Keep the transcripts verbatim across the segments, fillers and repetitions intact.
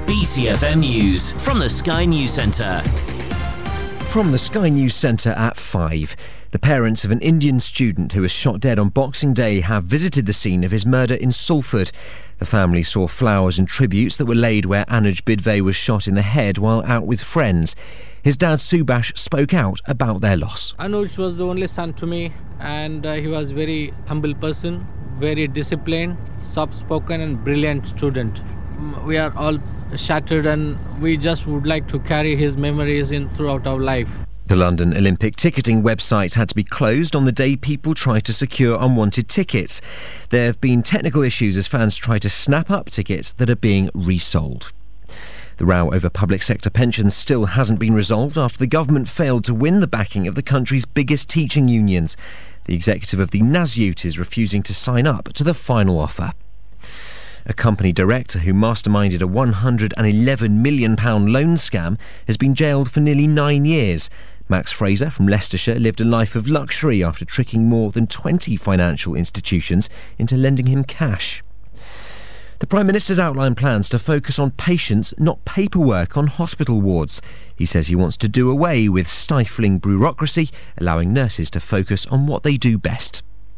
B C F M News from the Sky News Centre. From the Sky News Centre at five. The parents of an Indian student who was shot dead on Boxing Day have visited the scene of his murder in Salford. The family saw flowers and tributes that were laid where Anuj Bidve was shot in the head while out with friends. His dad Subhash spoke out about their loss. Anuj was the only son to me, and uh, he was a very humble person, very disciplined, soft-spoken and brilliant student. We are all shattered, and we just would like to carry his memories in throughout our life. The London Olympic ticketing website had to be closed on the day people tried to secure unwanted tickets. There have been technical issues as fans try to snap up tickets that are being resold. The row over public sector pensions still hasn't been resolved after the government failed to win the backing of the country's biggest teaching unions. The executive of the NASUT is refusing to sign up to the final offer. A company director who masterminded a one hundred eleven million pounds loan scam has been jailed for nearly nine years. Max Fraser from Leicestershire lived a life of luxury after tricking more than twenty financial institutions into lending him cash. The Prime Minister's outlined plans to focus on patients, not paperwork, on hospital wards. He says he wants to do away with stifling bureaucracy, allowing nurses to focus on what they do best.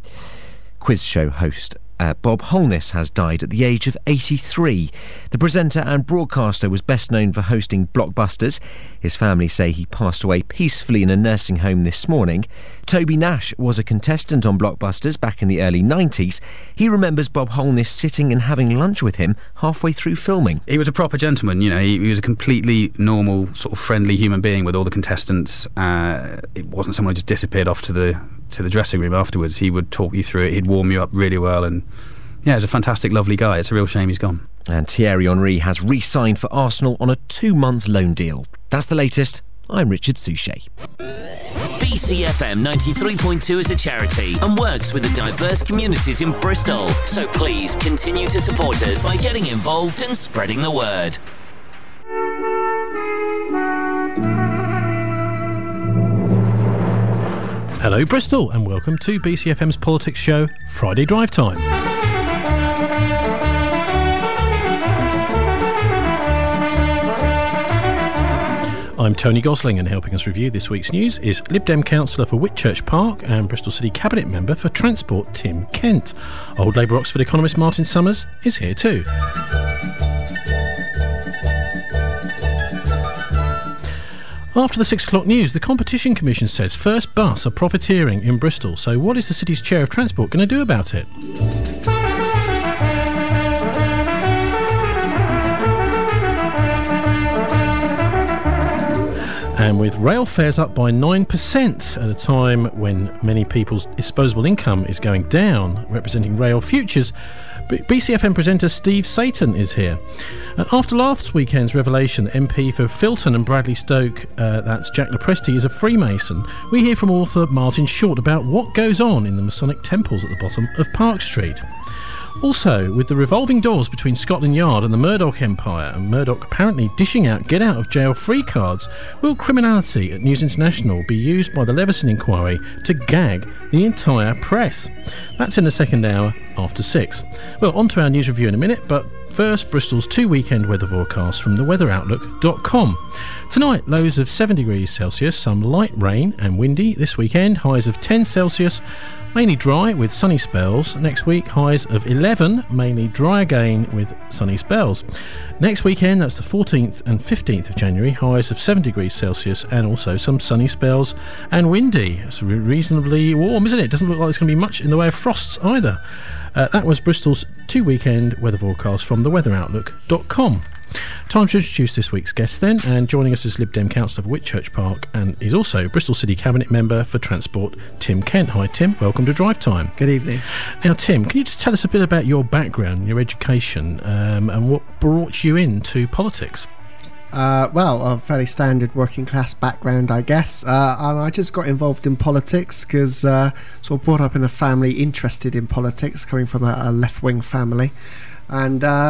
Quiz show host Uh, Bob Holness has died at the age of eighty-three. The presenter and broadcaster was best known for hosting Blockbusters. His family say he passed away peacefully in a nursing home this morning. Toby Nash was a contestant on Blockbusters back in the early nineties. He remembers Bob Holness sitting and having lunch with him halfway through filming. He was a proper gentleman, you know, he, he was a completely normal, sort of friendly human being with all the contestants. Uh, it wasn't someone who just disappeared off to the to the dressing room afterwards. He would talk you through it, he'd warm you up really well, and yeah, he's a fantastic, lovely guy. It's a real shame he's gone. And Thierry Henry has re-signed for Arsenal on a two-month loan deal. That's the latest. I'm Richard Suchet. B C F M ninety-three point two is a charity and works with the diverse communities in Bristol. So please continue to support us by getting involved and spreading the word. Hello Bristol and welcome to B C F M's politics show, Friday Drive Time. I'm Tony Gosling, and helping us review this week's news is Lib Dem councillor for Whitchurch Park and Bristol City Cabinet member for Transport Tim Kent. Old Labour Oxford economist Martin Summers is here too. After the six o'clock news, the Competition Commission says First Bus are profiteering in Bristol. So what is the city's chair of transport going to do about it? And with rail fares up by nine percent at a time when many people's disposable income is going down, representing rail futures, B C F M presenter Steve Satan is here. Uh, after last weekend's revelation that M P for Filton and Bradley Stoke, uh, that's Jack Lepresti, is a Freemason, we hear from author Martin Short about what goes on in the Masonic temples at the bottom of Park Street. Also, with the revolving doors between Scotland Yard and the Murdoch Empire, and Murdoch apparently dishing out get-out-of-jail-free cards, will criminality at News International be used by the Leveson inquiry to gag the entire press? That's in the second hour after six. Well, on to our news review in a minute, but first, Bristol's two weekend weather forecasts from the weather outlook dot com. Tonight, lows of seven degrees Celsius, some light rain and windy. This weekend, highs of ten Celsius, mainly dry with sunny spells. Next week, highs of eleven, mainly dry again with sunny spells. Next weekend, that's the fourteenth and fifteenth of January, highs of seven degrees Celsius and also some sunny spells and windy. It's reasonably warm, isn't it? Doesn't look like there's going to be much in the way of frosts either. Uh, that was Bristol's two weekend weather forecast from the weather outlook dot com. Time to introduce this week's guest then, and joining us is Lib Dem councillor for Whitchurch Park, and he's also Bristol City Cabinet member for Transport, Tim Kent. Hi Tim, welcome to Drive Time. Good evening. Now Tim, can you just tell us a bit about your background, your education, um, and what brought you into politics? Uh, well, a fairly standard working class background, I guess. Uh, and I just got involved in politics because uh, sort of brought up in a family interested in politics, coming from a, a left-wing family. And uh,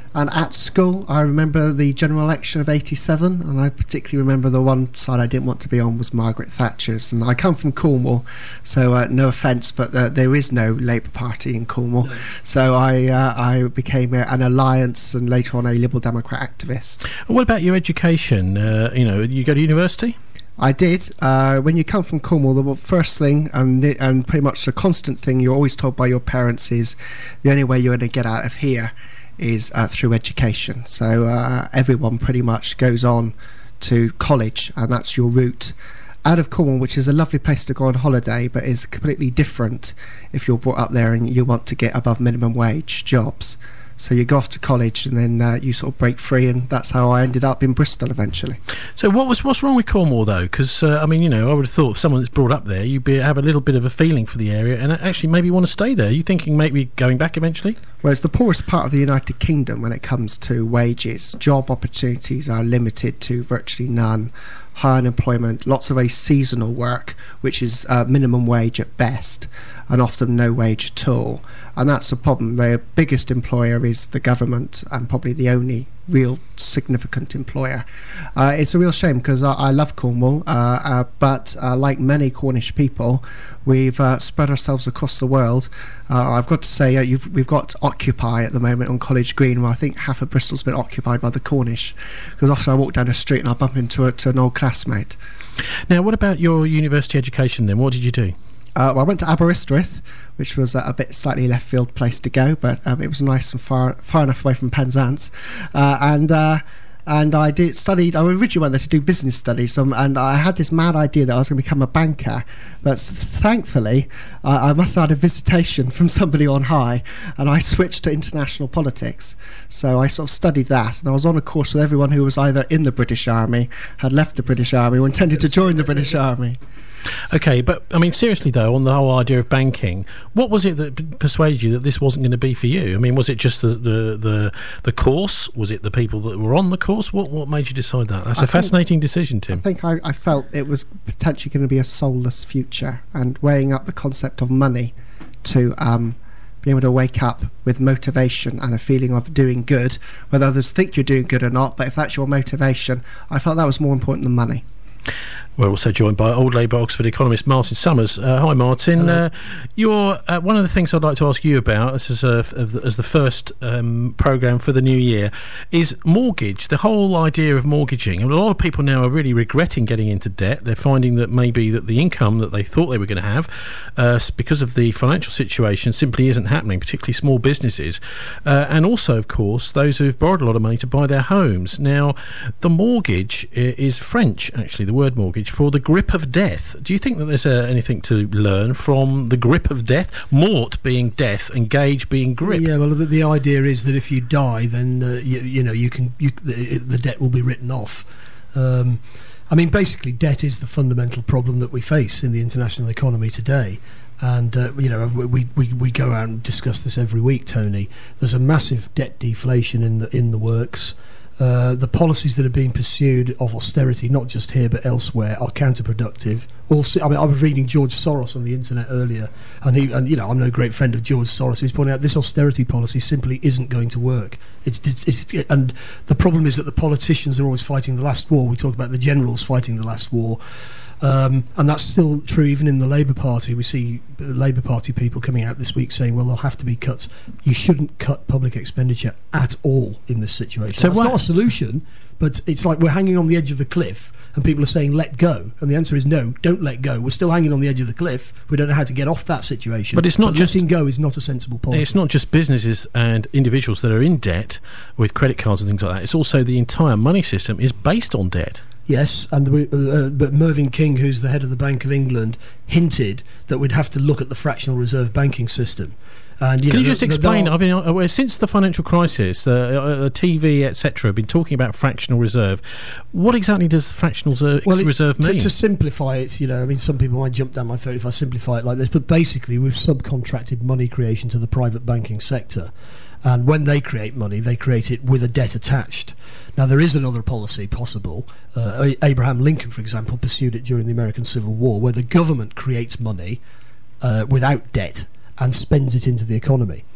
And at school, I remember the general election of eighty-seven, and I particularly remember the one side I didn't want to be on was Margaret Thatcher's. And I come from Cornwall, so uh, no offence, but uh, there is no Labour Party in Cornwall. No. So I uh, I became a, an Alliance and later on a Liberal Democrat activist. What about your education? Uh, you know, you go to university? I did. Uh, when you come from Cornwall, the first thing and and pretty much the constant thing you're always told by your parents is the only way you're going to get out of here is uh, through education. So uh, everyone pretty much goes on to college, and that's your route out of Cornwall, which is a lovely place to go on holiday, but is completely different if you're brought up there and you want to get above minimum wage jobs. So you go off to college and then uh, you sort of break free, and that's how I ended up in Bristol eventually. So what was what's wrong with Cornwall though? Because uh, I mean, you know, I would have thought if someone that's brought up there, you'd be, have a little bit of a feeling for the area and actually maybe want to stay there. Are you thinking maybe going back eventually? Well, it's the poorest part of the United Kingdom when it comes to wages. Job opportunities are limited to virtually none. High unemployment, lots of a seasonal work, which is uh, minimum wage at best, and often no wage at all. And that's the problem. Their biggest employer is the government, and probably the only real significant employer. Uh, it's a real shame because I, I love Cornwall, uh, uh, but uh, like many Cornish people, we've uh, spread ourselves across the world. Uh, I've got to say, uh, you've, we've got Occupy at the moment on College Green, where I think half of Bristol's been occupied by the Cornish, because often I walk down the street and I bump into a, to an old classmate. Now, what about your university education then? What did you do? Uh, well, I went to Aberystwyth, which was uh, a bit slightly left field place to go, but um, it was nice and far far enough away from Penzance, uh, and uh, and I did studied. I originally went there to do business studies, um, and I had this mad idea that I was going to become a banker, but s- thankfully uh, I must have had a visitation from somebody on high, and I switched to international politics. So I sort of studied that, and I was on a course with everyone who was either in the British Army, had left the British Army, or intended to join the British Army. Okay, but I mean, seriously though, on the whole idea of banking, what was it that p- persuaded you that this wasn't going to be for you? I mean, was it just the, the, the, the course? Was it the people that were on the course? What what made you decide that? That's I a fascinating decision, Tim. I think I, I felt it was potentially going to be a soulless future, and weighing up the concept of money to um, be able to wake up with motivation and a feeling of doing good, whether others think you're doing good or not, but if that's your motivation, I felt that was more important than money. We're also joined by old Labour Oxford economist Martin Summers. Uh, hi, Martin. Uh, you're uh, one of the things I'd like to ask you about, this is uh, as the first um, programme for the new year, is mortgage. The whole idea of mortgaging. And a lot of people now are really regretting getting into debt. They're finding that maybe that the income that they thought they were going to have, uh, because of the financial situation, simply isn't happening, particularly small businesses. Uh, and also, of course, those who've borrowed a lot of money to buy their homes. Now, the mortgage is French, actually, the word mortgage, for the grip of death. Do you think that there's uh, anything to learn from the grip of death? Mort being death and gauge being grip. Yeah, well, the, the idea is that if you die, then uh, you, you know you can you, the, the debt will be written off. Um, I mean, basically, debt is the fundamental problem that we face in the international economy today. And uh, you know, we, we we go out and discuss this every week, Tony. There's a massive debt deflation in the in the works. Uh, the policies that are being pursued of austerity, not just here but elsewhere, are counterproductive. Also, I mean, I was reading George Soros on the internet earlier, and he, and you know, I'm no great friend of George Soros. He's pointing out this austerity policy simply isn't going to work. It's, it's, it's, and the problem is that the politicians are always fighting the last war. We talk about the generals fighting the last war. Um, and that's still true even in the Labour Party. We see Labour Party people coming out this week saying, well, there'll have to be cuts. You shouldn't cut public expenditure at all in this situation. So it's not a solution, but it's like we're hanging on the edge of the cliff and people are saying, let go. And the answer is no, don't let go. We're still hanging on the edge of the cliff. We don't know how to get off that situation. But it's not but just letting go is not a sensible policy. It's not just businesses and individuals that are in debt with credit cards and things like that. It's also the entire money system is based on debt. Yes, and the, uh, but Mervyn King, who's the head of the Bank of England, hinted that we'd have to look at the fractional reserve banking system. And, you Can know, you just the, explain? the, I mean, uh, since the financial crisis, uh, uh, T V, et cetera, have been talking about fractional reserve. What exactly does fractional reserve, well, it, reserve mean? To, to simplify it, you know, I mean, some people might jump down my throat if I simplify it like this, but basically, we've subcontracted money creation to the private banking sector. And when they create money, they create it with a debt attached. Now, there is another policy possible. Uh, Abraham Lincoln, for example, pursued it during the American Civil War, where the government creates money uh, without debt and spends it into the economy.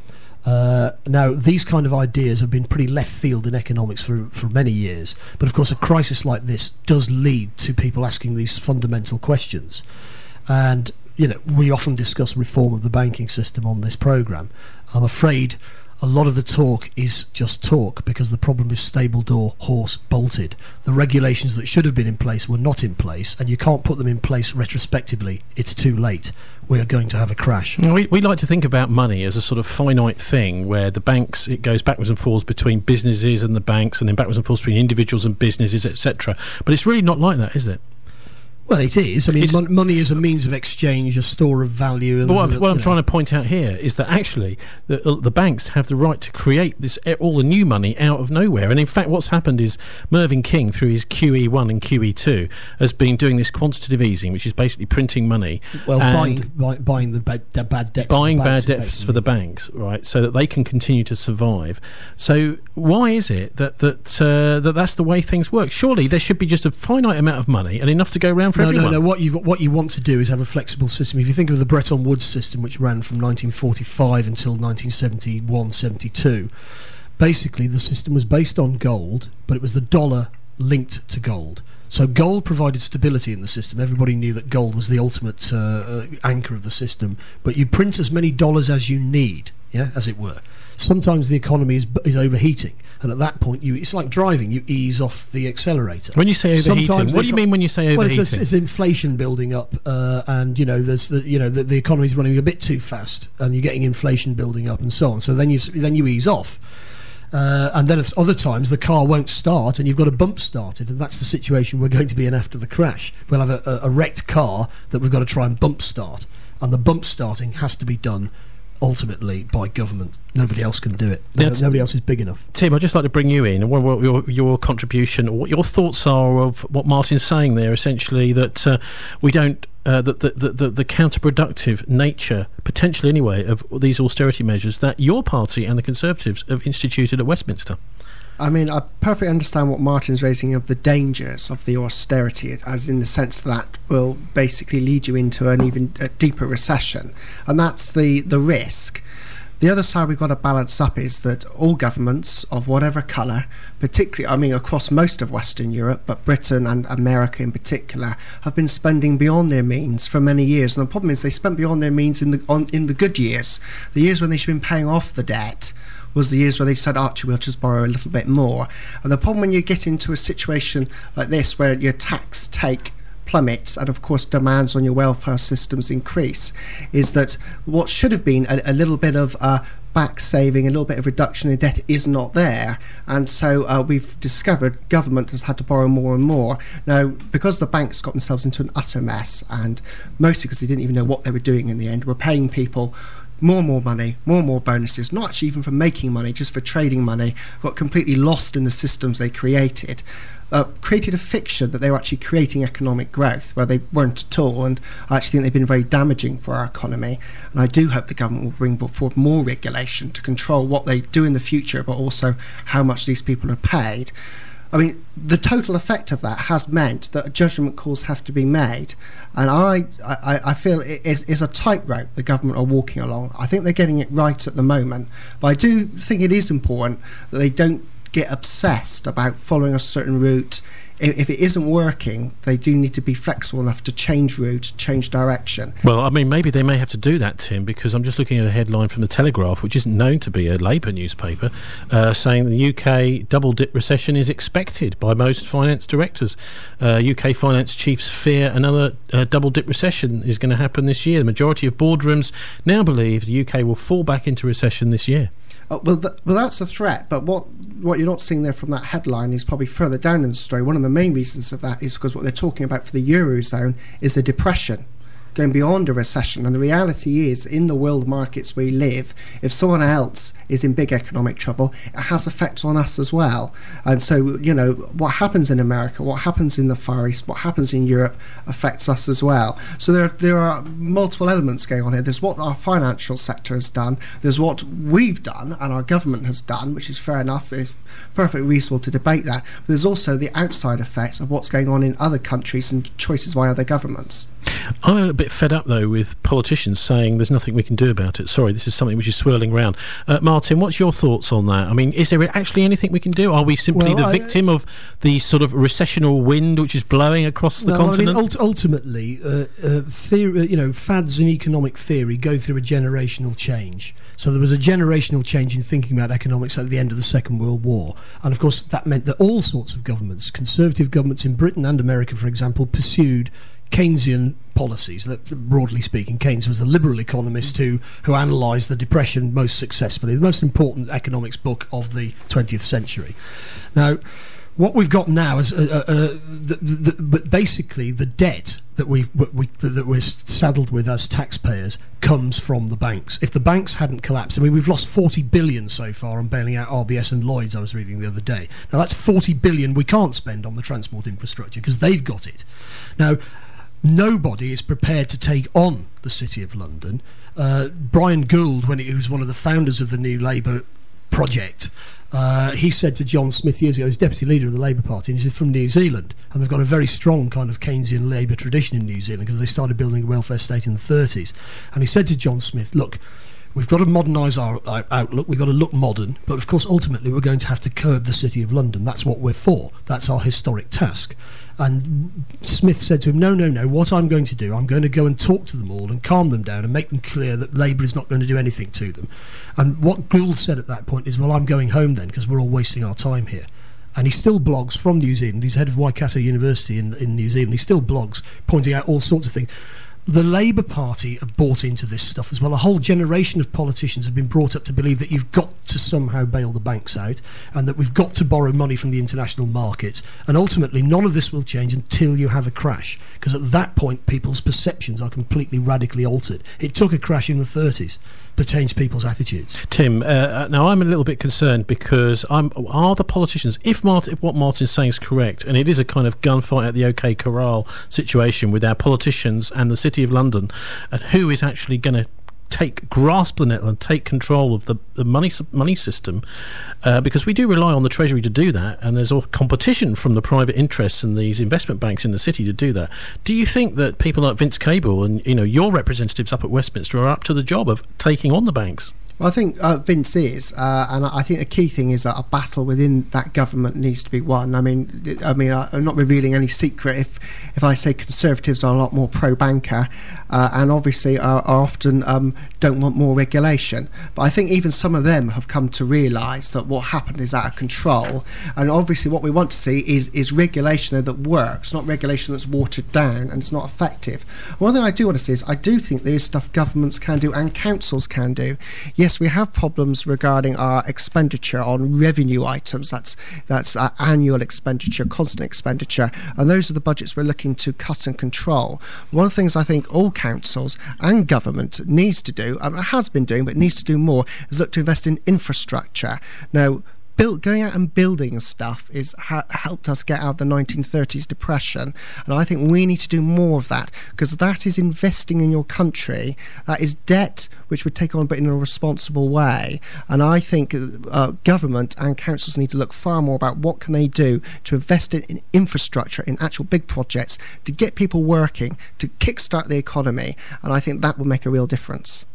Uh, now, these kind of ideas have been pretty left field in economics for, for many years, but of course a crisis like this does lead to people asking these fundamental questions. And, you know, we often discuss reform of the banking system on this programme. I'm afraid a lot of the talk is just talk, because the problem is stable door, horse bolted. The regulations that should have been in place were not in place, and you can't put them in place retrospectively. It's too late. We are going to have a crash. We, we like to think about money as a sort of finite thing, where the banks, it goes backwards and forwards between businesses and the banks, and then backwards and forwards between individuals and businesses, et cetera. But it's really not like that, is it? Well, it is. I mean, mon- money is a means of exchange, a store of value. And but what, I'm, what I'm know. trying to point out here is that actually the, uh, the banks have the right to create this all the new money out of nowhere. And in fact, what's happened is Mervyn King, through his Q E one and Q E two, has been doing this quantitative easing, which is basically printing money. Well, buying, buy, buying the bad, the bad debts. Buying the bad debts for the banks, right, so that they can continue to survive. So why is it that that, uh, that that's the way things work? Surely there should be just a finite amount of money and enough to go around for no, everyone. No, no, what you what you want to do is have a flexible system. If you think of the Bretton Woods system, which ran from nineteen forty-five until nineteen seventy-one seventy-two, basically the system was based on gold, but it was the dollar linked to gold. So gold provided stability in the system. Everybody knew that gold was the ultimate uh, uh, anchor of the system, but you print as many dollars as you need, yeah, as it were. Sometimes the economy is, is overheating, and at that point, you it's like driving. You ease off the accelerator. When you say overheating, Sometimes what do you mean when you say overheating? Well, it's, it's inflation building up, uh, and you know, there's the, you know the, the economy is running a bit too fast, and you're getting inflation building up, and so on. So then you then you ease off. Uh, and then at other times the car won't start and you've got a bump started, and that's the situation we're going to be in after the crash. We'll have a, a, a wrecked car that we've got to try and bump start, and the bump starting has to be done ultimately by government. Nobody else can do it. No, nobody else is big enough. Tim, I'd just like to bring you in and what, what your, your contribution, or what your thoughts are of what Martin's saying there, essentially, that uh, we don't Uh, the, the, the, the counterproductive nature, potentially anyway, of these austerity measures that your party and the Conservatives have instituted at Westminster. I mean, I perfectly understand what Martin's raising of the dangers of the austerity, as in the sense that will basically lead you into an even a deeper recession, and that's the, the risk. The other side we've got to balance up is that all governments of whatever colour, particularly, I mean, across most of Western Europe, but Britain and America in particular, have been spending beyond their means for many years. And the problem is they spent beyond their means in the on, in the good years. The years when they should have been paying off the debt was the years where they said, Archie, we'll just borrow a little bit more. And the problem when you get into a situation like this, where your tax take plummets and of course demands on your welfare systems increase, is that what should have been a, a little bit of uh, back saving, a little bit of reduction in debt is not there, and so uh, we've discovered government has had to borrow more and more. Now, because the banks got themselves into an utter mess, and mostly because they didn't even know what they were doing in the end, we're paying people more and more money, more and more bonuses, not actually even for making money, just for trading money, got completely lost in the systems they created. Uh, created a fiction that they were actually creating economic growth, where they weren't at all, and I actually think they've been very damaging for our economy. And I do hope the government will bring forward more regulation to control what they do in the future, but also how much these people are paid. I mean, the total effect of that has meant that judgment calls have to be made, and I, I, I feel it is, is a tightrope the government are walking along. I think they're getting it right at the moment, but I do think it is important that they don't get obsessed about following a certain route. If it isn't working, they do need to be flexible enough to change route, change direction. Well, I mean, maybe they may have to do that, Tim, because I'm just looking at a headline from the Telegraph, which isn't known to be a Labour newspaper, uh, saying the U K double-dip recession is expected by most finance directors. Uh, U K finance chiefs fear another uh, double-dip recession is going to happen this year. The majority of boardrooms now believe the U K will fall back into recession this year. Uh, well, th- well, that's a threat, but what what you're not seeing there from that headline is probably further down in the story. One of the main reasons of that is because what they're talking about for the Eurozone is a depression, going beyond a recession. And the reality is, in the world markets we live, if someone else is in big economic trouble, it has effects on us as well. And so, you know, what happens in America, what happens in the Far East, what happens in Europe affects us as well. So there, there are multiple elements going on here. There's what our financial sector has done, there's what we've done and our government has done, which is fair enough, it's perfectly reasonable to debate that. But there's also the outside effects of what's going on in other countries and choices by other governments. I'm a bit fed up, though, with politicians saying there's nothing we can do about it. Sorry, this is something which is swirling around. Uh, Martin, what's your thoughts on that? I mean, is there actually anything we can do? Are we simply well, the I, victim of the sort of recessional wind which is blowing across the no, continent? I mean, ult- ultimately, uh, uh, theory, you know, fads in economic theory go through a generational change. So there was a generational change in thinking about economics at the end of the Second World War. And, of course, that meant that all sorts of governments, conservative governments in Britain and America, for example, pursued Keynesian policies. That, broadly speaking, Keynes was a liberal economist who, who analysed the Depression most successfully, the most important economics book of the twentieth century. Now, what we've got now is uh, uh, the, the, the, basically the debt that we've, we, that we're saddled with as taxpayers comes from the banks. If the banks hadn't collapsed, I mean, we've lost forty billion so far on bailing out R B S and Lloyds, I was reading the other day. Now, that's forty billion we can't spend on the transport infrastructure because they've got it. Now, nobody is prepared to take on the City of London. Uh, Brian Gould, when he was one of the founders of the New Labour project, uh, he said to John Smith years ago, he's deputy leader of the Labour Party, and he's from New Zealand, and they've got a very strong kind of Keynesian Labour tradition in New Zealand because they started building a welfare state in the thirties. And he said to John Smith, look, we've got to modernise our, our outlook, we've got to look modern, but of course ultimately we're going to have to curb the City of London. That's what we're for. That's our historic task. And Smith said to him, no, no, no, what I'm going to do, I'm going to go and talk to them all and calm them down and make them clear that Labour is not going to do anything to them. And what Gould said at that point is, well, I'm going home then because we're all wasting our time here. And he still blogs from New Zealand. He's head of Waikato University in, in New Zealand. He still blogs pointing out all sorts of things. The Labour Party have bought into this stuff as well. A whole generation of politicians have been brought up to believe that you've got to somehow bail the banks out and that we've got to borrow money from the international markets. And ultimately, none of this will change until you have a crash, because at that point, people's perceptions are completely radically altered. It took a crash in the thirties to change people's attitudes. Tim, uh, now I'm a little bit concerned because I'm, are the politicians, if, Martin, if what Martin's saying is correct, and it is a kind of gunfight at the OK Corral situation with our politicians and the City of London, and who is actually going to take grasp the nettle and take control of the, the money money system, uh, because we do rely on the Treasury to do that, and there's all competition from the private interests and these investment banks in the city to do that. Do you think that people like Vince Cable and, you know, your representatives up at Westminster are up to the job of taking on the banks? Well, I think uh, Vince is, uh, and I think the key thing is that a battle within that government needs to be won. I mean, I mean, I'm not revealing any secret if if I say Conservatives are a lot more pro-banker, uh, and obviously are, are often um, don't want more regulation. But I think even some of them have come to realise that what happened is out of control, and obviously what we want to see is is regulation that works, not regulation that's watered down and it's not effective. One thing I do want to say is I do think there is stuff governments can do and councils can do. Yes, we have problems regarding our expenditure on revenue items. That's that's our annual expenditure, constant expenditure, and those are the budgets we're looking to cut and control. One of the things I think all councils and government needs to do, and has been doing, but needs to do more, is look to invest in infrastructure. Now, Build, going out and building stuff is ha- helped us get out of the nineteen thirties depression, and I think we need to do more of that, because that is investing in your country. That is debt which we take on, but in a responsible way. And I think uh, government and councils need to look far more about what can they do to invest in, in infrastructure, in actual big projects, to get people working, to kickstart the economy, and I think that will make a real difference.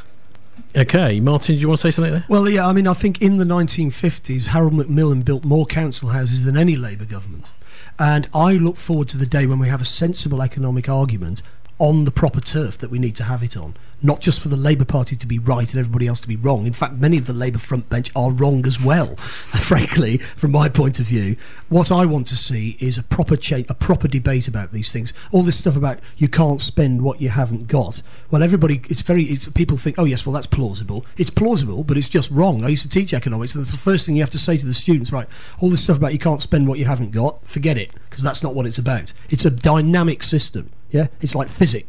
Okay, Martin, do you want to say something there? Well, yeah, I mean, I think in the nineteen fifties, Harold Macmillan built more council houses than any Labour government. And I look forward to the day when we have a sensible economic argument on the proper turf that we need to have it on. Not just for the Labour Party to be right and everybody else to be wrong. In fact, many of the Labour front bench are wrong as well, frankly, from my point of view. What I want to see is a proper cha- a proper debate about these things. All this stuff about you can't spend what you haven't got. Well, everybody, it's very, it's, people think, oh yes, well that's plausible. It's plausible, but it's just wrong. I used to teach economics, and that's the first thing you have to say to the students, right, all this stuff about you can't spend what you haven't got, forget it, because that's not what it's about. It's a dynamic system, yeah? It's like physics.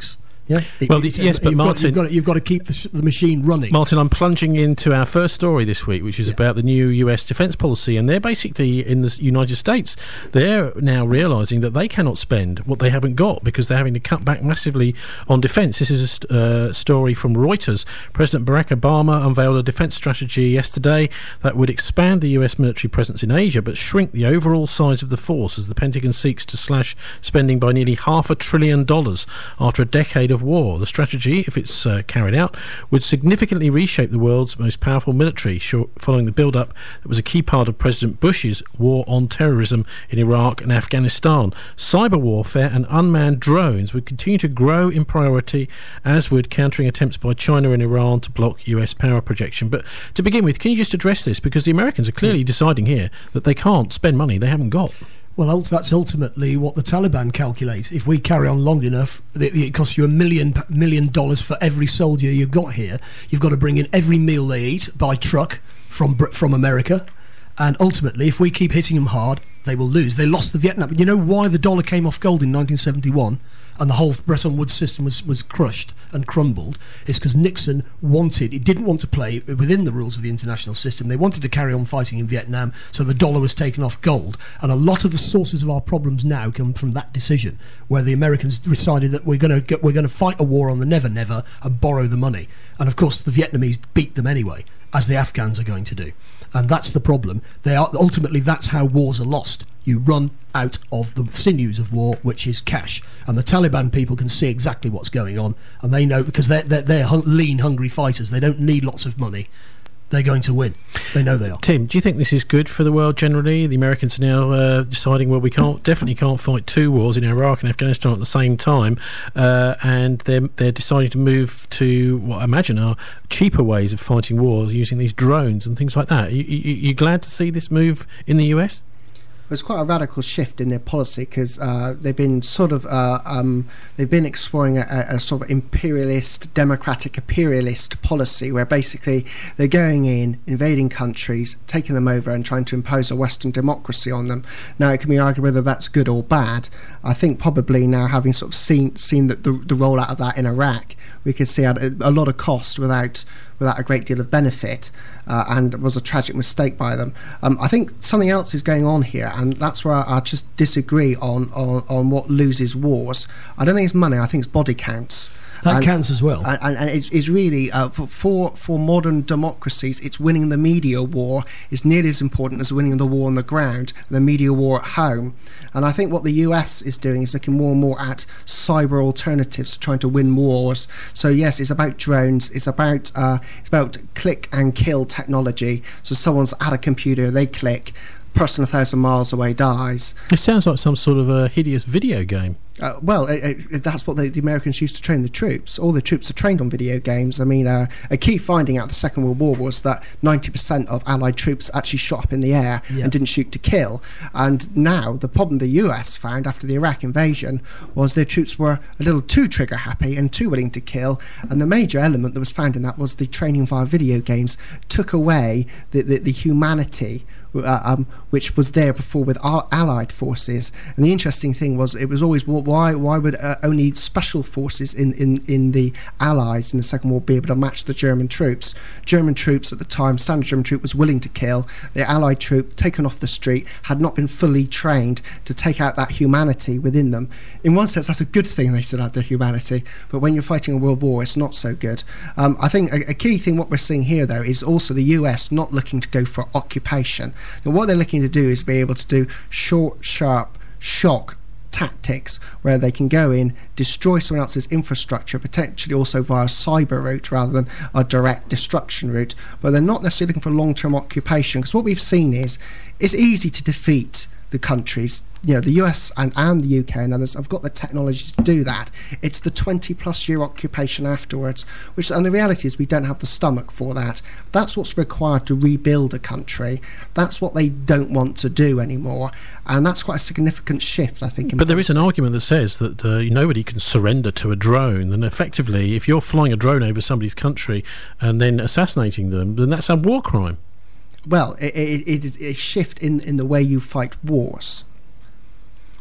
Yeah. It, Well, it's, yes, but you've Martin- got, you've, got to, you've got to keep the, the machine running. Martin, I'm plunging into our first story this week, which is Yeah. about the new U S defence policy, and they're basically in the United States. They're now realising that they cannot spend what they haven't got because they're having to cut back massively on defence. This is a st- uh, story from Reuters. President Barack Obama unveiled a defence strategy yesterday that would expand the U S military presence in Asia, but shrink the overall size of the force as the Pentagon seeks to slash spending by nearly half a trillion dollars after a decade of war. The strategy, if it's uh, carried out, would significantly reshape the world's most powerful military, short, following the build-up that was a key part of President Bush's war on terrorism in Iraq and Afghanistan. Cyber warfare and unmanned drones would continue to grow in priority, as would countering attempts by China and Iran to block U S power projection. But to begin with, can you just address this? Because the Americans are clearly deciding here that they can't spend money they haven't got. Well, ult- that's ultimately what the Taliban calculates. If we carry on long enough, it, it costs you a million million dollars for every soldier you've got here. You've got to bring in every meal they eat by truck from Br- from America, and ultimately, if we keep hitting them hard, they will lose. They lost the Vietnam. You know why the dollar came off gold in nineteen seventy-one? And the whole Bretton Woods system was, was crushed and crumbled, is because Nixon wanted, he didn't want to play within the rules of the international system. They wanted to carry on fighting in Vietnam, so the dollar was taken off gold. And a lot of the sources of our problems now come from that decision, where the Americans decided that we're going to we're going to fight a war on the never never and borrow the money. And of course, the Vietnamese beat them anyway, as the Afghans are going to do. And that's the problem. They are ultimately, that's how wars are lost. You run out of the sinews of war, which is cash. And the Taliban people can see exactly what's going on, and they know, because they're, they're, they're hung, lean, hungry fighters. They don't need lots of money. They're going to win. They know they are. Tim, do you think this is good for the world generally? The Americans are now uh, deciding, well, we can't definitely can't fight two wars in Iraq and Afghanistan at the same time, uh, and they're they're deciding to move to what I imagine are cheaper ways of fighting wars using these drones and things like that. You, you, you glad to see this move in the U S? It's quite a radical shift in their policy, because uh, they've been sort of uh, um, they've been exploring a, a sort of imperialist, democratic imperialist policy, where basically they're going in, invading countries, taking them over, and trying to impose a Western democracy on them. Now, it can be argued whether that's good or bad. I think probably now, having sort of seen seen the, the, the rollout of that in Iraq, we could see a, a lot of cost without without a great deal of benefit, uh, and it was a tragic mistake by them. Um, I think something else is going on here, and that's where I, I just disagree on, on, on what loses wars. I don't think it's money, I think it's body counts. That and, counts as well. And, and, and it's, it's really, uh, for, for for modern democracies, it's winning the media war is nearly as important as winning the war on the ground, the media war at home. And I think what the U S is doing is looking more and more at cyber alternatives, trying to win wars. So yes, it's about drones, it's about uh, it's about click and kill technology. So someone's at a computer, they click, person a thousand miles away dies. It sounds like some sort of a hideous video game. Uh, well, it, it, that's what they, the Americans used to train the troops. All the troops are trained on video games. I mean, uh, a key finding out of the Second World War was that ninety percent of Allied troops actually shot up in the air yeah. and didn't shoot to kill. And now, the problem the U S found after the Iraq invasion was their troops were a little too trigger happy and too willing to kill. And the major element that was found in that was the training via video games took away the, the, the humanity Uh, um, which was there before with our Allied forces. And the interesting thing was, it was always, well, why why would uh, only special forces in, in, in the Allies in the Second War be able to match the German troops? German troops at the time, standard German troop was willing to kill. The Allied troop, taken off the street, had not been fully trained to take out that humanity within them. In one sense, that's a good thing, they still have their humanity, but when you're fighting a world war, it's not so good. Um, I think a, a key thing what we're seeing here, though, is also the U S not looking to go for occupation. And what they're looking to do is be able to do short, sharp shock tactics, where they can go in, destroy someone else's infrastructure, potentially also via a cyber route rather than a direct destruction route. But they're not necessarily looking for long-term occupation, because what we've seen is it's easy to defeat the countries. You know, the U S and, and the U K and others have got the technology to do that. It's the twenty plus year occupation afterwards, which, and the reality is we don't have the stomach for that. That's what's required to rebuild a country. That's what they don't want to do anymore, and that's quite a significant shift, I think. In but there is policy. an argument that says that uh, nobody can surrender to a drone, and effectively, if you're flying a drone over somebody's country and then assassinating them, then that's a war crime. Well, it, it, it is a shift in, in the way you fight wars.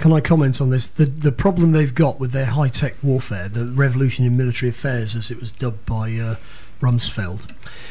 can I comment on this? The the problem they've got with their high-tech warfare, the revolution in military affairs, as it was dubbed by uh, Rumsfeld,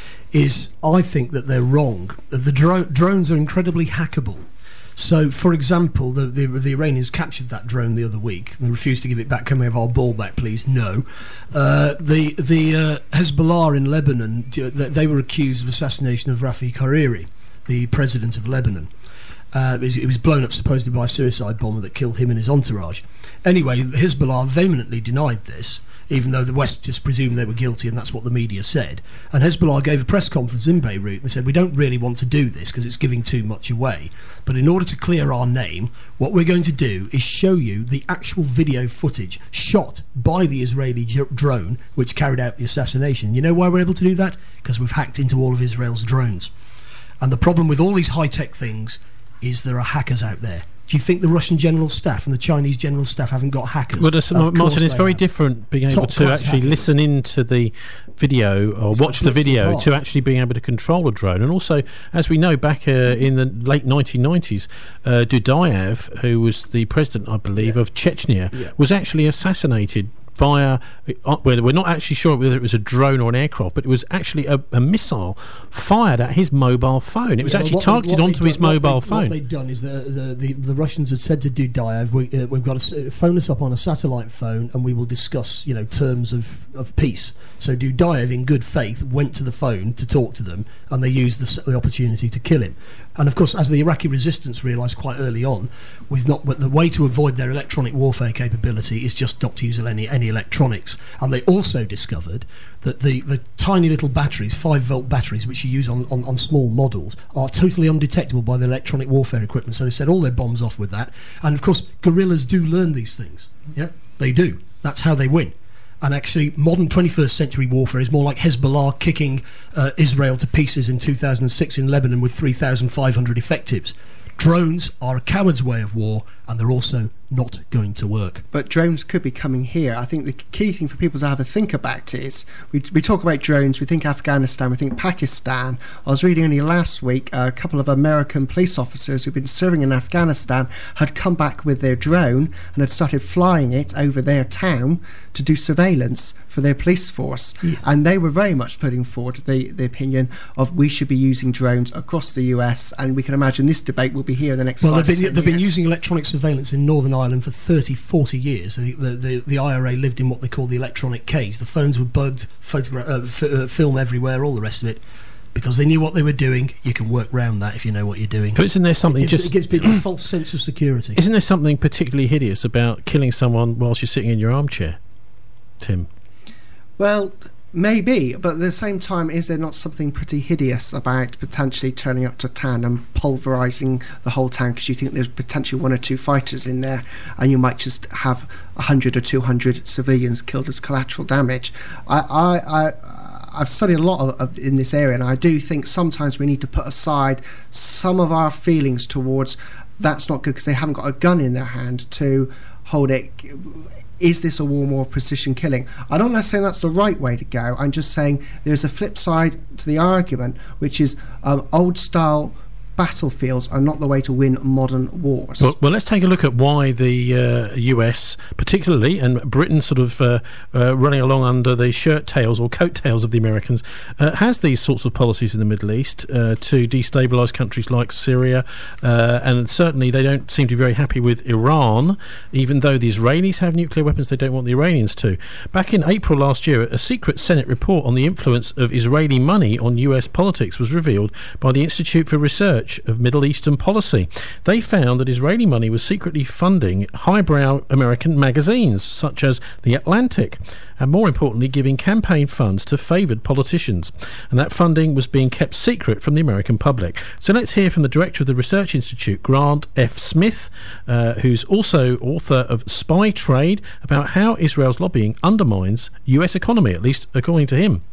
is I think that they're wrong. The dro- drones are incredibly hackable. So, for example, the, the the Iranians captured that drone the other week. They refused to give it back. Can we have our ball back, please? No. Uh, the the uh, Hezbollah in Lebanon, they were accused of assassination of Rafi Hariri, the president of Lebanon. Uh, it, was, it was blown up supposedly by a suicide bomber that killed him and his entourage. Anyway, Hezbollah vehemently denied this, even though the West just presumed they were guilty, and that's what the media said. And Hezbollah gave a press conference in Beirut and said, we don't really want to do this because it's giving too much away. But in order to clear our name, what we're going to do is show you the actual video footage shot by the Israeli j- drone which carried out the assassination. You know why we're able to do that? Because we've hacked into all of Israel's drones. And the problem with all these high-tech things is there are hackers out there. Do you think the Russian general staff and the Chinese general staff haven't got hackers? Well, there's, Martin, it's very have. different being able Top to class actually hackers. listen into the video or It's watch the like video apart. to actually being able to control a drone. And also, as we know, back uh, in the late nineteen nineties, uh, Dudayev, who was the president, I believe, Yeah. of Chechnya, Yeah. was actually assassinated via, uh, well, we're not actually sure whether it was a drone or an aircraft, but it was actually a, a missile fired at his mobile phone. It was Yeah, actually what they- targeted what onto they've his done- what mobile they- phone. What they've done is the, the, the, the Russians had said to Dudayev, we, uh, we've got to s- phone us up on a satellite phone and we will discuss, you know, terms of, of peace. So Dudayev, in good faith, went to the phone to talk to them, and they used the, s- the opportunity to kill him. And of course, as the Iraqi resistance realised quite early on, with not, but the way to avoid their electronic warfare capability is just not to use any, any electronics. And they also discovered that the, the tiny little batteries, five volt batteries, which you use on, on, on small models, are totally undetectable by the electronic warfare equipment. So they set all their bombs off with that. And of course, guerrillas do learn these things. Yeah, they do. That's how they win. And actually, modern twenty-first century warfare is more like Hezbollah kicking uh, Israel to pieces in two thousand six in Lebanon with three thousand five hundred effectives. Drones are a coward's way of war, and they're also not going to work. But drones could be coming here. I think the key thing for people to have a think about is we, we talk about drones, we think Afghanistan, we think Pakistan. I was reading only last week uh, a couple of American police officers who've been serving in Afghanistan had come back with their drone and had started flying it over their town to do surveillance for their police force. Yeah. And they were very much putting forward the, the opinion of we should be using drones across the U S, and we can imagine this debate will be here in the next Well, five they've to been, ten they've been years. using electronic surveillance in Northern Ireland for thirty, forty years. The, the, the, the I R A lived in what they call the electronic cage. The phones were bugged, photogra- uh, f- uh, film everywhere, all the rest of it. Because they knew what they were doing. You can work round that if you know what you're doing. But isn't there something it, gives, just... it gives people a false sense of security. Isn't there something particularly hideous about killing someone whilst you're sitting in your armchair, Tim? Well, maybe, but at the same time, is there not something pretty hideous about potentially turning up to town and pulverising the whole town because you think there's potentially one or two fighters in there, and you might just have a hundred or two hundred civilians killed as collateral damage? I, I, I I've studied a lot of, of in this area, and I do think sometimes we need to put aside some of our feelings towards that's not good because they haven't got a gun in their hand to hold it. Is this a war more of precision killing? I don't necessarily that's the right way to go. I'm just saying there's a flip side to the argument, which is um, old style battlefields are not the way to win modern wars. Well, well, let's take a look at why the uh, U S, particularly, and Britain sort of uh, uh, running along under the shirt tails or coat tails of the Americans, uh, has these sorts of policies in the Middle East uh, to destabilise countries like Syria, uh, and certainly they don't seem to be very happy with Iran, even though the Israelis have nuclear weapons, they don't want the Iranians to. Back in April last year, a secret Senate report on the influence of Israeli money on U S politics was revealed by the Institute for Research of Middle Eastern Policy. They found that Israeli money was secretly funding highbrow American magazines such as The Atlantic, and more importantly giving campaign funds to favoured politicians, and that funding was being kept secret from the American public. So let's hear from the director of the Research Institute, Grant F. Smith, uh, who's also author of Spy Trade, about how Israel's lobbying undermines U S economy, at least according to him.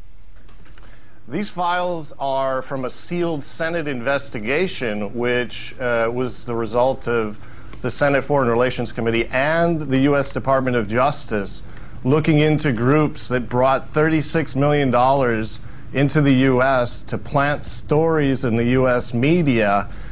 These files are from a sealed Senate investigation, which uh, was the result of the Senate Foreign Relations Committee and the U S Department of Justice looking into groups that brought thirty-six million dollars into the U S to plant stories in the U S media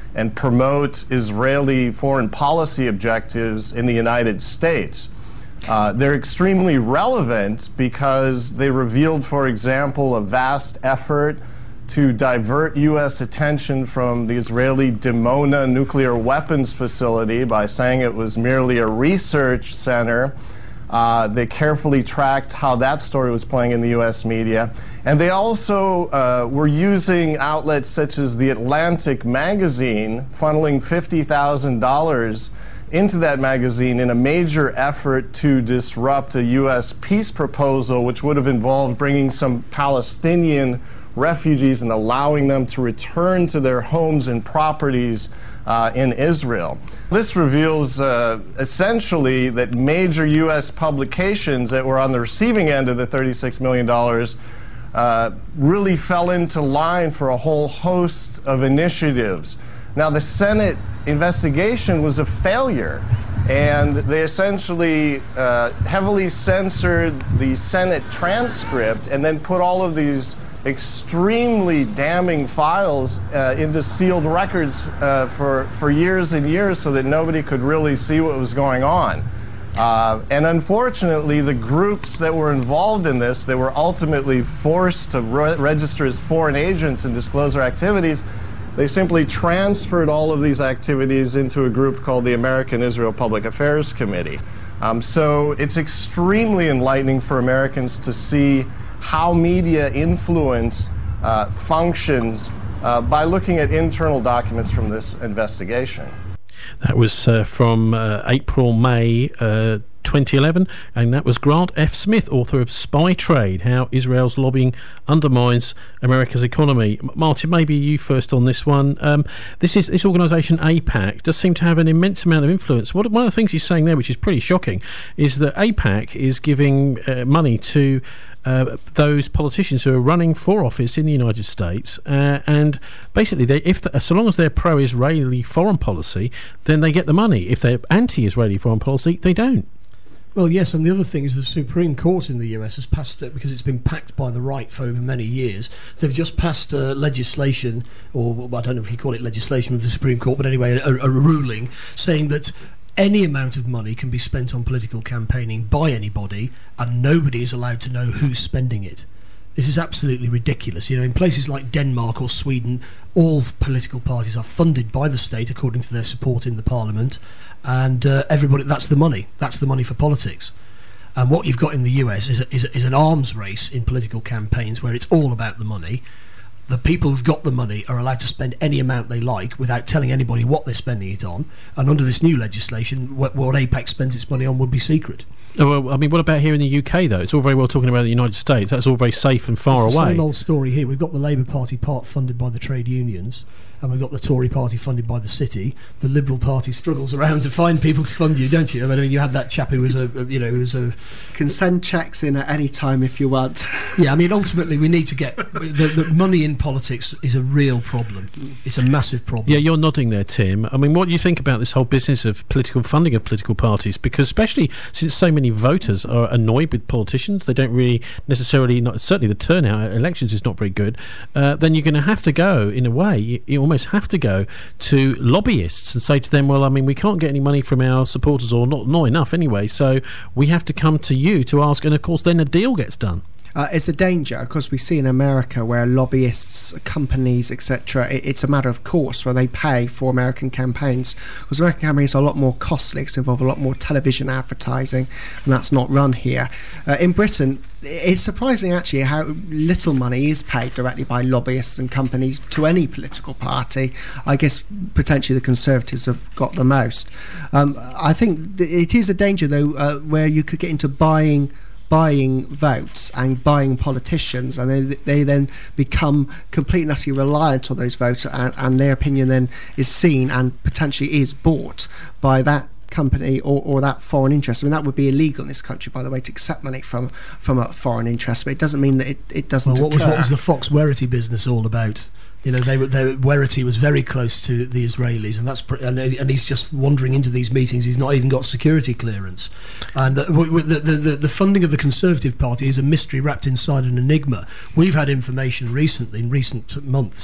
and promote Israeli foreign policy objectives in the United States. Uh, they're extremely relevant because they revealed, for example, a vast effort to divert U S attention from the Israeli Dimona nuclear weapons facility by saying it was merely a research center. Uh, they carefully tracked how that story was playing in the U S media. And they also uh, were using outlets such as The Atlantic magazine, funneling fifty thousand dollars into that magazine in a major effort to disrupt a U S peace proposal, which would have involved bringing some Palestinian refugees and allowing them to return to their homes and properties uh, in Israel. This reveals uh, essentially that major U S publications that were on the receiving end of the thirty-six million dollars uh, really fell into line for a whole host of initiatives. Now, the Senate investigation was a failure, and they essentially uh, heavily censored the Senate transcript and then put all of these extremely damning files uh, into sealed records uh, for, for years and years so that nobody could really see what was going on. Uh, and unfortunately, the groups that were involved in this, that were ultimately forced to re register as foreign agents and disclose their activities, they simply transferred all of these activities into a group called the American Israel Public Affairs Committee. Um, so it's extremely enlightening for Americans to see how media influence uh, functions uh, by looking at internal documents from this investigation. That was uh, from uh, April, May uh, twenty eleven, and that was Grant F. Smith, author of Spy Trade, How Israel's Lobbying Undermines America's Economy. M Martin, maybe you first on this one. Um, this is this organisation, AIPAC, does seem to have an immense amount of influence. What, one of the things he's saying there, which is pretty shocking, is that AIPAC is giving uh, money to Uh, those politicians who are running for office in the United States, uh, and basically, they, if the, so long as they're pro-Israeli foreign policy, then they get the money. If they're anti-Israeli foreign policy, they don't. Well, yes, and the other thing is the Supreme Court in the U S has passed it because it's been packed by the right for over many years. They've just passed uh, legislation, or I don't know if you call it legislation with the Supreme Court, but anyway, a, a ruling saying that any amount of money can be spent on political campaigning by anybody, and nobody is allowed to know who's spending it. This is absolutely ridiculous. You know, in places like Denmark or Sweden, all political parties are funded by the state according to their support in the parliament, and uh, everybody, that's the money. That's the money for politics. And what you've got in the U S is, a, is, a, is an arms race in political campaigns where it's all about the money. The people who've got the money are allowed to spend any amount they like without telling anybody what they're spending it on. And under this new legislation, what, what AIPAC spends its money on would be secret. Oh, well, I mean, what about here in the U K, though? It's all very well talking about the United States. That's all very safe and far it's away. The same old story here. We've got the Labour Party part funded by the trade unions, and we've got the Tory party funded by the city. The Liberal Party struggles around to find people to fund you, don't you? I mean, you had that chap who was a, a you know, who was a... Can send cheques in at any time if you want. Yeah, I mean, ultimately, we need to get... The, the money in politics is a real problem. It's a massive problem. Yeah, you're nodding there, Tim. I mean, what do you think about this whole business of political funding of political parties? Because especially since so many voters are annoyed with politicians, they don't really necessarily... Not, certainly the turnout at elections is not very good. Uh, then you're going to have to go, in a way, you, you almost have to go to lobbyists and say to them, well, I mean, we can't get any money from our supporters, or not, not enough anyway, so we have to come to you to ask, and of course then a deal gets done. Uh, it's a danger, because we see in America where lobbyists, companies, et cetera, it, it's a matter of course where they pay for American campaigns, because American campaigns are a lot more costly, because they involve a lot more television advertising, and that's not run here. Uh, in Britain, it's surprising actually how little money is paid directly by lobbyists and companies to any political party. I guess potentially the Conservatives have got the most. Um, I think th it is a danger though, uh, where you could get into buying buying votes and buying politicians, and they, they then become completely and utterly reliant on those votes, and, and their opinion then is seen and potentially is bought by that company or, or that foreign interest. I mean, that would be illegal in this country, by the way, to accept money from from a foreign interest, but it doesn't mean that it, it doesn't well, what was, occur. what was the Fox Werity business all about? You know, they were, they, Werity was very close to the Israelis, and that's pr and, and he's just wandering into these meetings. He's not even got security clearance, and the, the, the, the funding of the Conservative Party is a mystery wrapped inside an enigma. We've had information recently, in recent months,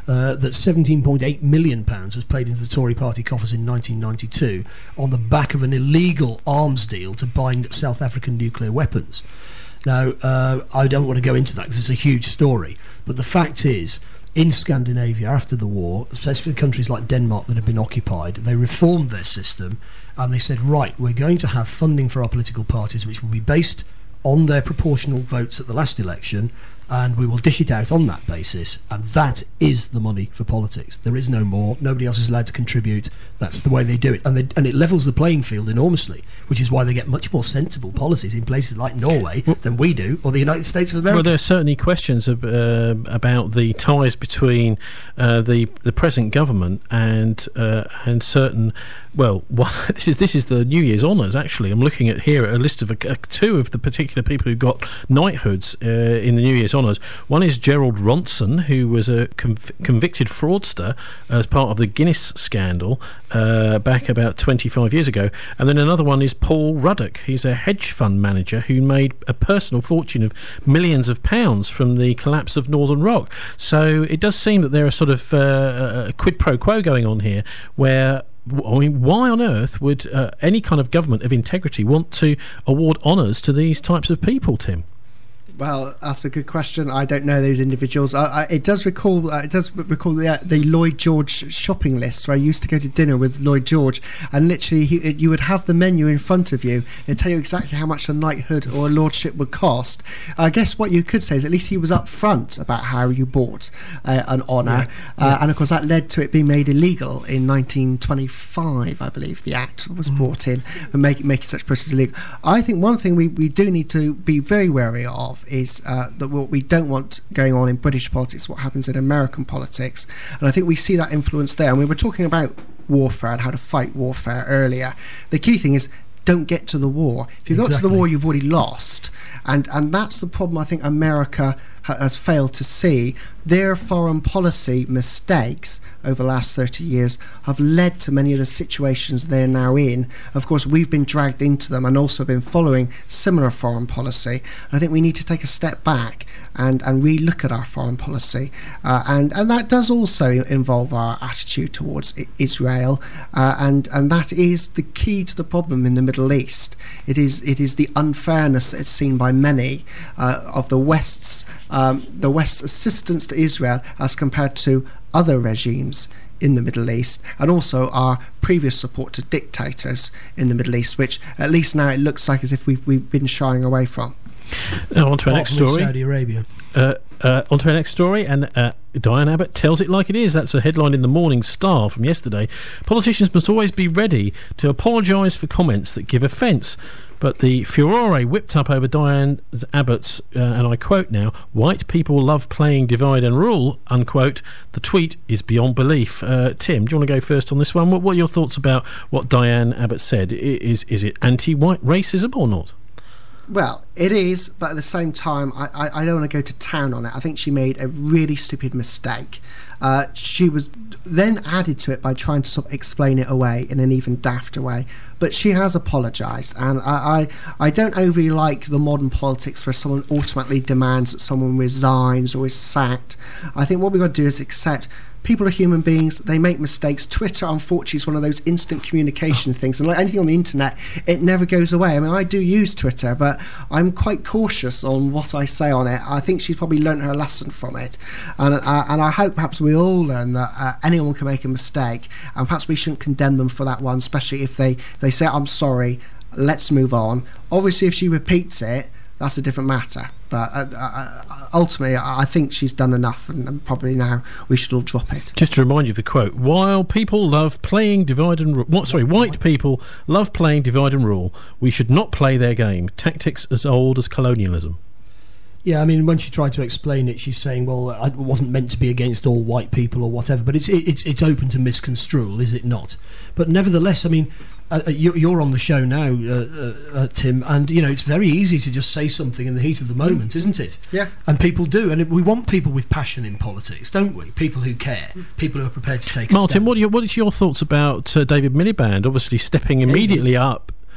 uh, that seventeen point eight million pounds was paid into the Tory party coffers in nineteen ninety-two on the back of an illegal arms deal to buy South African nuclear weapons. Now, uh, I don't want to go into that because it's a huge story, but the fact is, in Scandinavia after the war, especially countries like Denmark that had been occupied, they reformed their system and they said, right, we're going to have funding for our political parties which will be based on their proportional votes at the last election, and we will dish it out on that basis, and that is the money for politics. There is no more. Nobody else is allowed to contribute. That's the way they do it, and they, and it levels the playing field enormously, which is why they get much more sensible policies in places like Norway well, than we do, or the United States of America. Well, there are certainly questions of, uh, about the ties between uh, the the present government and uh, and certain. Well, well, this is this is the New Year's honours. Actually, I'm looking at here at a list of a, a, two of the particular people who got knighthoods uh, in the New Year's honours. One is Gerald Ronson, who was a conv- convicted fraudster as part of the Guinness scandal uh, back about twenty-five years ago, and then another one is Paul Ruddock. He's a hedge fund manager who made a personal fortune of millions of pounds from the collapse of Northern Rock. So it does seem that there are sort of uh, a quid pro quo going on here, where I mean, why on earth would uh, any kind of government of integrity want to award honours to these types of people, Tim? Well, that's a good question. I don't know those individuals. I, I, it does recall. Uh, it does recall the uh, the Lloyd George shopping list, where I used to go to dinner with Lloyd George, and literally he, it, you would have the menu in front of you and tell you exactly how much a knighthood or a lordship would cost. I guess what you could say is at least he was upfront about how you bought uh, an honour, yeah. uh, yeah. and of course that led to it being made illegal in nineteen twenty-five, I believe. The Act was mm. brought in and make, making such processes illegal. I think one thing we, we do need to be very wary of is uh, that what we don't want going on in British politics, what happens in American politics, and I think we see that influence there. And we were talking about warfare and how to fight warfare earlier. The key thing is don't get to the war. If you exactly. got to the war, you've already lost, and and that's the problem I think America ha- has failed to see. Their foreign policy mistakes over the last thirty years have led to many of the situations they're now in. Of course, we've been dragged into them and also been following similar foreign policy. And I think we need to take a step back and, and re-look at our foreign policy. Uh, and, and that does also involve our attitude towards I- Israel. Uh, and, and that is the key to the problem in the Middle East. It is it is the unfairness that is seen by many uh, of the West's um, the West's assistance to Israel as compared to other regimes in the Middle East, and also our previous support to dictators in the Middle East, which at least now it looks like as if we've we've been shying away from. Now on to our next story. Saudi Arabia. Uh, uh, on to our next story, and uh, Diane Abbott tells it like it is. That's a headline in the Morning Star from yesterday. Politicians must always be ready to apologise for comments that give offence. But the furore whipped up over Diane Abbott's, uh, and I quote now, "White people love playing divide and rule," unquote. The tweet is beyond belief. Uh, Tim, do you want to go first on this one? What, what are your thoughts about what Diane Abbott said? I, is, is it anti-white racism or not? Well, it is, but at the same time, I, I, I don't want to go to town on it. I think she made a really stupid mistake. Uh, she was then added to it by trying to sort of explain it away in an even dafter way. But she has apologised, and I, I, I don't overly like the modern politics where someone ultimately demands that someone resigns or is sacked. I think what we've got to do is accept people are human beings, they make mistakes. Twitter, unfortunately, is one of those instant communication things, and like anything on the internet, it never goes away. I mean, I do use Twitter, but I'm quite cautious on what I say on it. I think she's probably learnt her lesson from it, and uh, and I hope perhaps we all learn that uh, anyone can make a mistake, and perhaps we shouldn't condemn them for that one, especially if they, they say, "I'm sorry, let's move on." Obviously, if she repeats it, that's a different matter. But uh, uh, ultimately, I think she's done enough, and, and probably now we should all drop it. Just to remind you of the quote: "While people love playing divide and rule, what, sorry, white people love playing divide and rule, we should not play their game. Tactics as old as colonialism." Yeah, I mean, when she tried to explain it, she's saying, well, I wasn't meant to be against all white people or whatever, but it's it's it's open to misconstrual, is it not? But nevertheless, I mean, uh, you're on the show now, uh, uh, Tim, and, you know, it's very easy to just say something in the heat of the moment, isn't it? Yeah. And people do, and we want people with passion in politics, don't we? People who care, people who are prepared to take Martin, a stand. what are your, what is your thoughts about uh, David Miliband, obviously stepping immediately up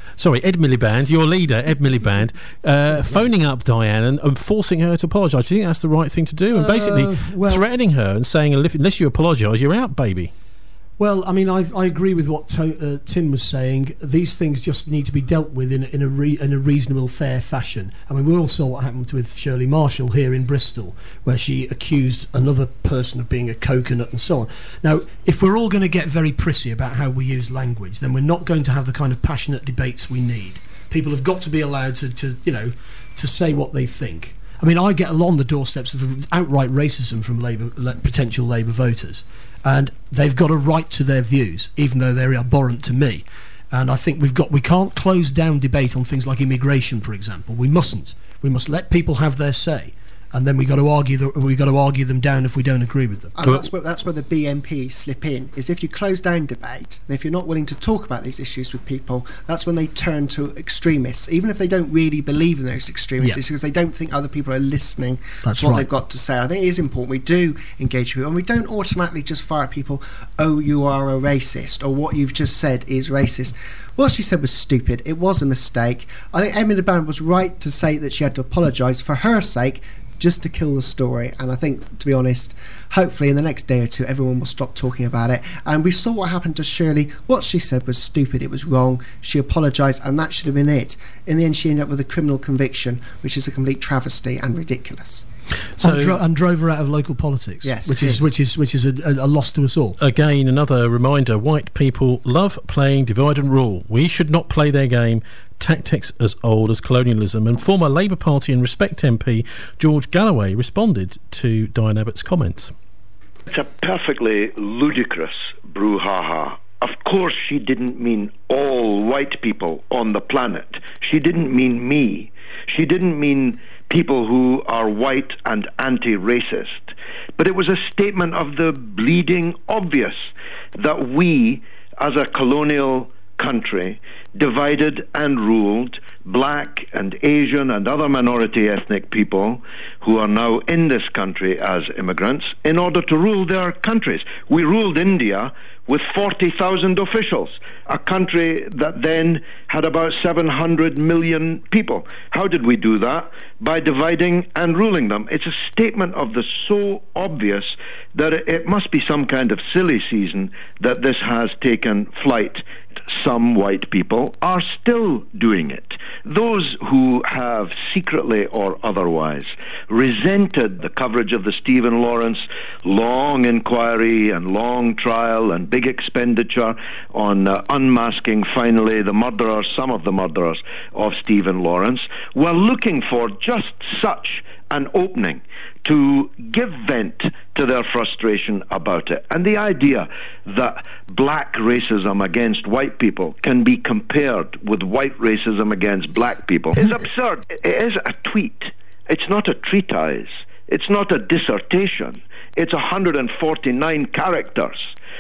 sorry, Ed Miliband, your leader, Ed Miliband, uh, phoning up Diane and, and forcing her to apologise. Do you think that's the right thing to do? And basically Uh, well- threatening her and saying, unless you apologise, you're out, baby. Well, I mean, I, I agree with what to, uh, Tim was saying. These things just need to be dealt with in, in, a re, in a reasonable, fair fashion. I mean, we all saw what happened with Shirley Marshall here in Bristol, where she accused another person of being a coconut and so on. Now, if we're all going to get very prissy about how we use language, then we're not going to have the kind of passionate debates we need. People have got to be allowed to, to you know, to say what they think. I mean, I get along the doorsteps of outright racism from Labour, le- potential Labour voters, and they've got a right to their views, even though they're abhorrent to me. And I think we've got we can't close down debate on things like immigration, for example. We mustn't. We must let people have their say, and then we got to argue the, we got to argue them down if we don't agree with them. And that's where that's where the B N P slip in. Is if you close down debate, and if you're not willing to talk about these issues with people, that's when they turn to extremists, even if they don't really believe in those extremist Yeah. issues, because they don't think other people are listening That's to what right. they've got to say. I think it is important we do engage people, and we don't automatically just fire at people. Oh, you are a racist, or what you've just said is racist. What she said was stupid. It was a mistake. I think Emily Band was right to say that she had to apologise for her sake, just to kill the story. And I think, to be honest, hopefully in the next day or two everyone will stop talking about it. And we saw what happened to Shirley. What she said was stupid, it was wrong, she apologised, and that should have been it. In the end she ended up with a criminal conviction, which is a complete travesty and ridiculous. So and, dro- and drove her out of local politics. Yes, which it is did. which is which is a, a, a loss to us all. again, another reminder, white people love playing divide and rule. We should not play their game. Tactics as old as colonialism. And former Labour Party and Respect M P George Galloway responded to Diane Abbott's comments. It's a perfectly ludicrous brouhaha. Of course she didn't mean all white people on the planet. She didn't mean me. She didn't mean people who are white and anti-racist. But it was a statement of the bleeding obvious that we, as a colonial country, divided and ruled black and Asian and other minority ethnic people who are now in this country as immigrants in order to rule their countries. We ruled India with forty thousand officials, a country that then had about seven hundred million people. How did we do that? By dividing and ruling them. It's a statement of the so obvious that it must be some kind of silly season that this has taken flight. Some white people are still doing it. Those who have secretly or otherwise resented the coverage of the Stephen Lawrence long inquiry and long trial and big expenditure on uh, unmasking finally the murderers, some of the murderers of Stephen Lawrence, were looking for just such an opening to give vent to their frustration about it. And the idea that black racism against white people can be compared with white racism against black people is absurd. It is a tweet. It's not a treatise. It's not a dissertation. It's one hundred forty-nine characters.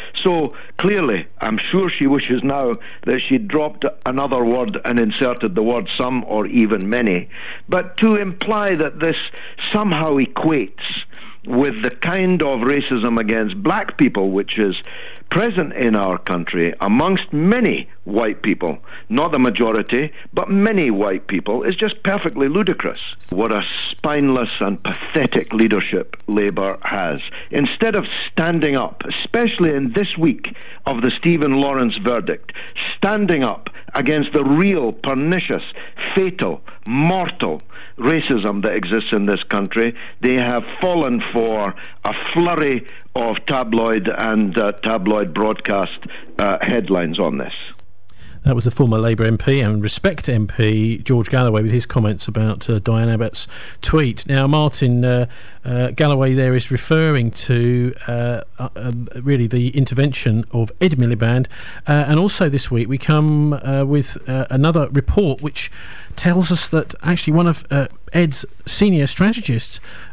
So clearly, I'm sure she wishes now that she dropped another word and inserted the word some or even many. But to imply that this somehow equates with the kind of racism against black people which is present in our country amongst many white people, not the majority, but many white people, is just perfectly ludicrous. What a spineless and pathetic leadership Labour has. Instead of standing up, especially in this week of the Stephen Lawrence verdict, standing up against the real, pernicious, fatal, mortal racism that exists in this country, they have fallen for a flurry of tabloid and uh, tabloid broadcast uh, headlines on this. That was the former Labour M P and Respect M P George Galloway with his comments about uh, Diane Abbott's tweet. Now, Martin, uh, uh, Galloway there is referring to uh, uh, really the intervention of Ed Miliband, uh, and also this week we come uh, with uh, another report which tells us that actually one of uh, Ed's senior strategists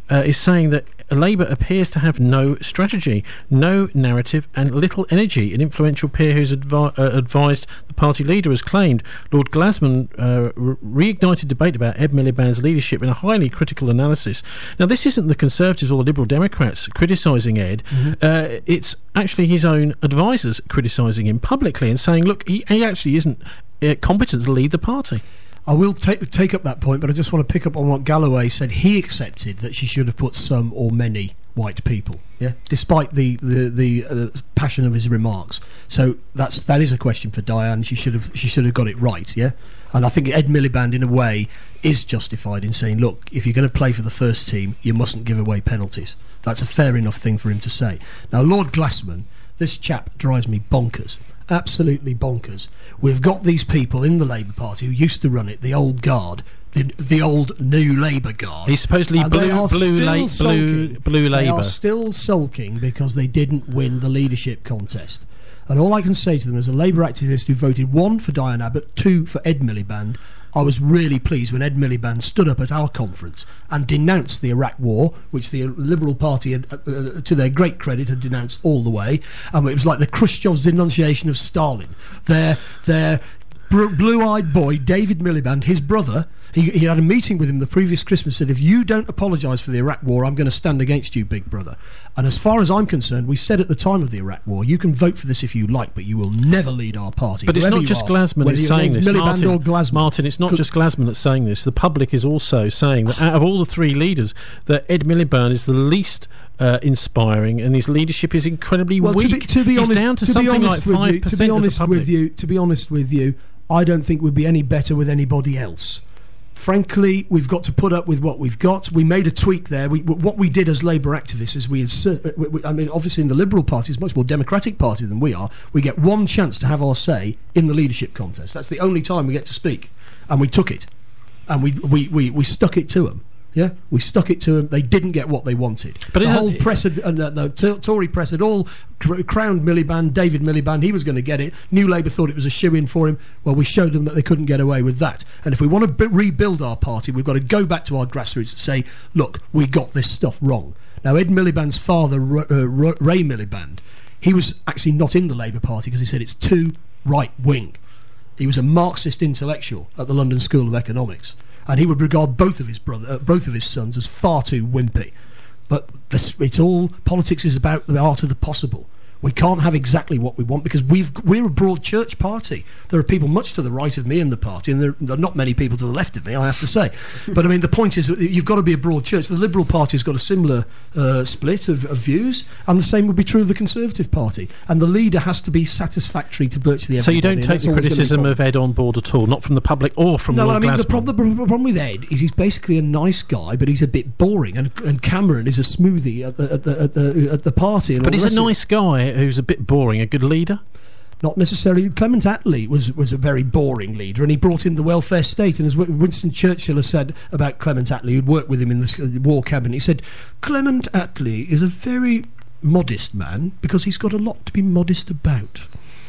uh, is saying that Labour appears to have no strategy, no narrative, and little energy. An influential peer who's advi- uh, advised the party leader has claimed Lord Glasman uh, re- reignited debate about Ed Miliband's leadership in a highly critical analysis. Now, this isn't the Conservatives or the Liberal Democrats criticising Ed. Mm-hmm. Uh, it's actually his own advisers criticising him publicly and saying, look, he, he actually isn't uh, competent to lead the party. I will take take up that point, but I just want to pick up on what Galloway said. He accepted that she should have put some or many white people, yeah, despite the the, the uh, passion of his remarks. So that's that is a question for Diane. She should have she should have got it right, yeah. And I think Ed Miliband, in a way, is justified in saying, look, if you're going to play for the first team, you mustn't give away penalties. That's a fair enough thing for him to say. Now, Lord Glasman, this chap drives me bonkers. Absolutely bonkers. We've got these people in the Labour Party who used to run it, the old guard, the the old New Labour guard. He's supposedly and blue, they are blue, still la- blue, sulking. blue Labour. They are still sulking because they didn't win the leadership contest. And all I can say to them as a Labour activist who voted one for Diane Abbott, two for Ed Miliband, I was really pleased when Ed Miliband stood up at our conference and denounced the Iraq War, which the Liberal Party, had, uh, uh, to their great credit, had denounced all the way. And it was like the Khrushchev's denunciation of Stalin. Their, their br- blue-eyed boy, David Miliband, his brother, he, he had a meeting with him the previous Christmas, said, if you don't apologise for the Iraq War, I'm going to stand against you, big brother. And as far as I'm concerned, we said at the time of the Iraq War, you can vote for this if you like, but you will never lead our party. But it's not just Glasman that's saying this. Miliband or Glasman. Martin, it's not just Glasman that's saying this. The public is also saying that out of all the three leaders, that Ed Miliband is the least uh, inspiring, and his leadership is incredibly well, weak. To be, to be He's honest, down to, to something be like honest five with you, percent to be honest of the public. with you, to be honest with you, I don't think we'd be any better with anybody else. Frankly, we've got to put up with what we've got. We made a tweak there. We, what we did as Labour activists is we, insert, we, we I mean, obviously in the Liberal Party, it's a much more democratic party than we are. We get one chance to have our say in the leadership contest. That's the only time we get to speak. And we took it. And we, we, we, we stuck it to them. Yeah, we stuck it to them. They didn't get what they wanted. But the whole press, had, uh, the, the t- Tory press had all cr- crowned Miliband, David Miliband. He was going to get it. New Labour thought it was a shoe-in for him. Well, we showed them that they couldn't get away with that. And if we want to b- rebuild our party, we've got to go back to our grassroots and say, look, we got this stuff wrong. Now, Ed Miliband's father, R- uh, R- Ray Miliband, he was actually not in the Labour Party because he said it's too right-wing. He was a Marxist intellectual at the London School of Economics. And he would regard both of his brother, uh, both of his sons as far too wimpy. But this, it's all politics is about the art of the possible. We can't have exactly what we want because we've we're a broad church party. There are people much to the right of me in the party, and there, there are not many people to the left of me, I have to say. But I mean, the point is that you've got to be a broad church. The Liberal Party has got a similar uh, split of, of views, and the same would be true of the Conservative Party. And the leader has to be satisfactory to virtually everybody. So you don't take the criticism of Ed on board at all, not from the public or from no, Lord I mean, Glasman. the, prob- the problem with Ed is he's basically a nice guy, but he's a bit boring, and, and Cameron is a smoothie at the at the at the, at the party. And but all he's the a nice guy who's a bit boring. A good leader? Not necessarily. Clement Attlee was, was a very boring leader, and he brought in the welfare state. And as Winston Churchill has said about Clement Attlee, who'd worked with him in the war cabinet, he said, Clement Attlee is a very modest man because he's got a lot to be modest about.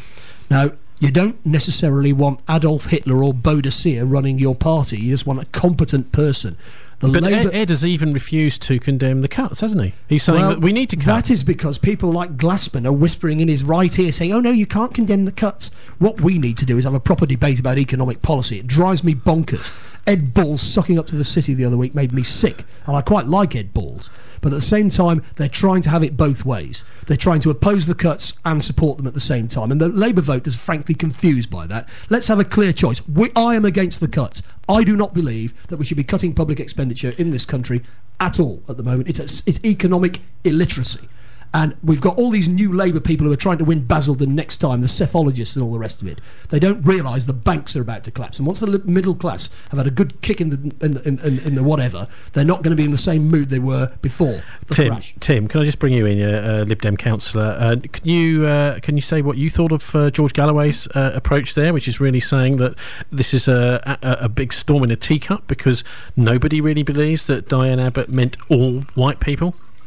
Now, you don't necessarily want Adolf Hitler or Boadicea running your party. You just want a competent person. The but Labour Ed, Ed has even refused to condemn the cuts, hasn't he? He's saying well, that we need to cut. That is because people like Glasman are whispering in his right ear saying, oh no, you can't condemn the cuts. What we need to do is have a proper debate about economic policy. It drives me bonkers. Ed Balls sucking up to the city the other week made me sick, and I quite like Ed Balls. But at the same time, they're trying to have it both ways. They're trying to oppose the cuts and support them at the same time. And the Labour vote is frankly confused by that. Let's have a clear choice. We, I am against the cuts. I do not believe that we should be cutting public expenditure in this country at all at the moment. It's, a, it's economic illiteracy. And we've got all these new Labour people who are trying to win Basildon next time, the cephalogists and all the rest of it. They don't realise the banks are about to collapse. And once the li- middle class have had a good kick in the in the, in, in, in the whatever, they're not going to be in the same mood they were before the Tim, crash. Tim, can I just bring you in, uh, uh, Lib Dem councillor? Uh, can you uh, can you say what you thought of uh, George Galloway's uh, approach there, which is really saying that this is a, a, a big storm in a teacup because nobody really believes that Diane Abbott meant all white people?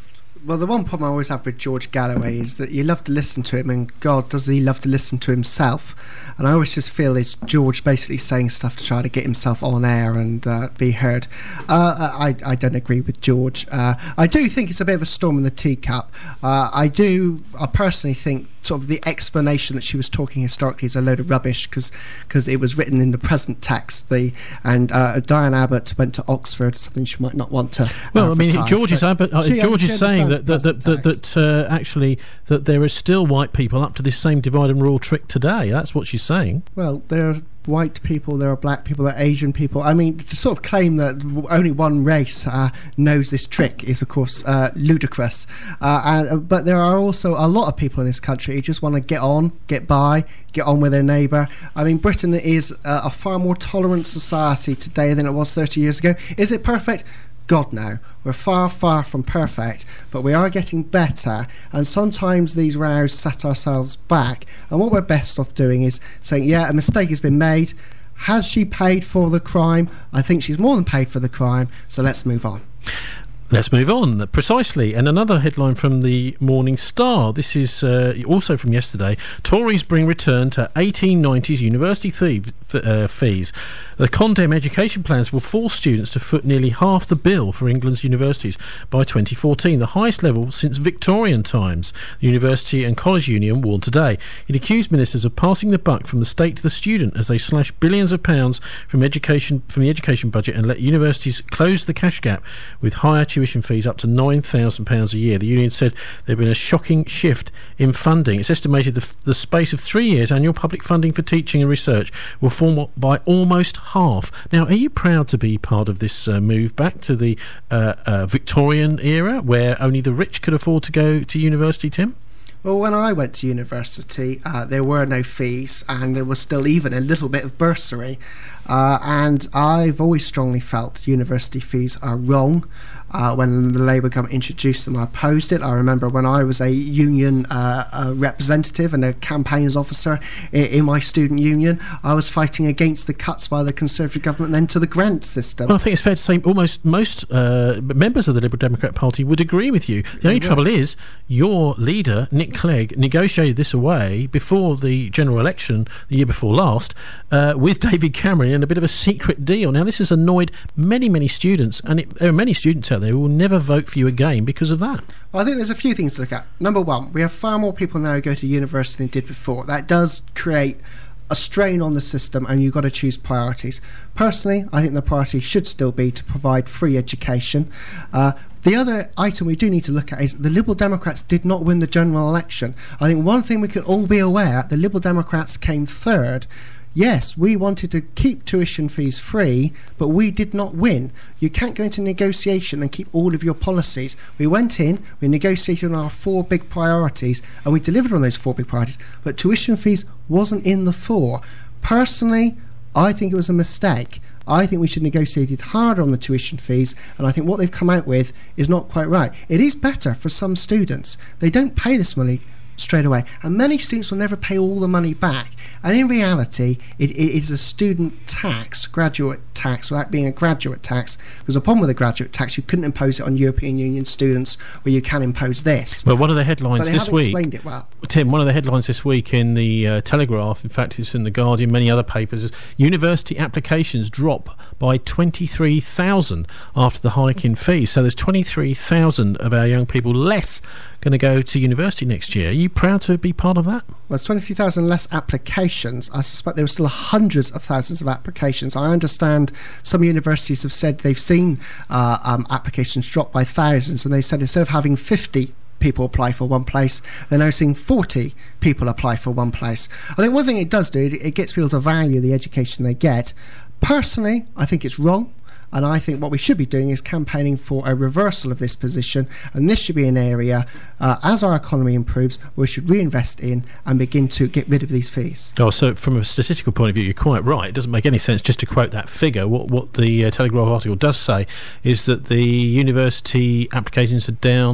Well, the one problem I always have with George Galloway is that you love to listen to him, and God, does he love to listen to himself. And I always just feel it's George basically saying stuff to try to get himself on air and uh, be heard. Uh, I, I don't agree with George. Uh, I do think it's a bit of a storm in the teacup. Uh, I do, I personally think sort of the explanation that she was talking historically is a load of rubbish, because it was written in the present text. The and uh, Diane Abbott went to Oxford, something she might not want to. Well, I mean, George is, Abbott, uh, she, George she is saying that that that, that, that uh, actually that there are still white people up to this same divide and rule trick today. That's what she's saying. Well, there are white people, there are black people, there are Asian people. I mean, to sort of claim that w- only one race uh, knows this trick is, of course, uh, ludicrous. Uh, and, but there are also a lot of people in this country who just want to get on, get by, get on with their neighbour. I mean, Britain is uh, a far more tolerant society today than it was thirty years ago. Is it perfect? God, no. We're far, far from perfect, but we are getting better, and sometimes these rows set ourselves back. And what we're best off doing is saying, yeah, a mistake has been made. Has she paid for the crime? I think she's more than paid for the crime, so let's move on. Let's move on. Precisely. And another headline from the Morning Star. This is uh, also from yesterday. Tories bring return to eighteen nineties university fee, uh, fees. The Condem education plans will force students to foot nearly half the bill for England's universities by twenty fourteen, the highest level since Victorian times. The University and College Union warned today. It accused ministers of passing the buck from the state to the student as they slash billions of pounds from education from the education budget and let universities close the cash gap with higher tuition fees up to nine thousand pounds a year. The union said there had been a shocking shift in funding. It's estimated the, the space of three years annual public funding for teaching and research will fall by almost half. Now, are you proud to be part of this uh, move back to the uh, uh, Victorian era where only the rich could afford to go to university, Tim? Well, when I went to university, uh, there were no fees, and there was still even a little bit of bursary. Uh, and I've always strongly felt university fees are wrong. Uh, when the Labour government introduced them, I opposed it. I remember when I was a union uh, a representative and a campaigns officer in, in my student union, I was fighting against the cuts by the Conservative government then to the grant system. Well, I think it's fair to say almost most uh, members of the Liberal Democrat Party would agree with you. The only yeah. trouble is your leader, Nick Clegg, negotiated this away before the general election the year before last uh, with David Cameron in a bit of a secret deal. Now, this has annoyed many, many students, and it, there are many students out there who will never vote for you again because of that. Well, I think there's a few things to look at. Number one, we have far more people now who go to university than did before. That does create a strain on the system, and you've got to choose priorities. Personally, I think the priority should still be to provide free education. Uh, The other item we do need to look at is the Liberal Democrats did not win the general election. I think one thing we can all be aware, the Liberal Democrats came third. Yes, we wanted to keep tuition fees free, but we did not win. You can't go into negotiation and keep all of your policies. We went in, we negotiated on our four big priorities, and we delivered on those four big priorities, but tuition fees wasn't in the four. Personally, I think it was a mistake. I think we should have negotiated harder on the tuition fees, and I think what they've come out with is not quite right. It is better for some students. They don't pay this money straight away, and many students will never pay all the money back, and in reality it, it is a student tax, graduate tax, without being a graduate tax, because the problem with a graduate tax, you couldn't impose it on European Union students where you can impose this. Well, one of the headlines but they this haven't week explained it well. Tim, one of the headlines this week in the uh, Telegraph, in fact it's in the Guardian, many other papers, is university applications drop by twenty-three thousand after the hike in fees. So there's twenty-three thousand of our young people less going to go to university next year. Are you proud to be part of that? Well, there's twenty-three thousand less applications. I suspect there were still hundreds of thousands of applications. I understand some universities have said they've seen uh, um, applications drop by thousands, and they said instead of having fifty people apply for one place, they're now seeing forty people apply for one place. I think one thing it does do, it, it gets people to value the education they get. Personally, I think it's wrong. And I think what we should be doing is campaigning for a reversal of this position, and this should be an area, uh, as our economy improves, we should reinvest in and begin to get rid of these fees. Oh, so from a statistical point of view, you're quite right. It doesn't make any sense just to quote that figure. What what the uh, Telegraph article does say is that the university applications are down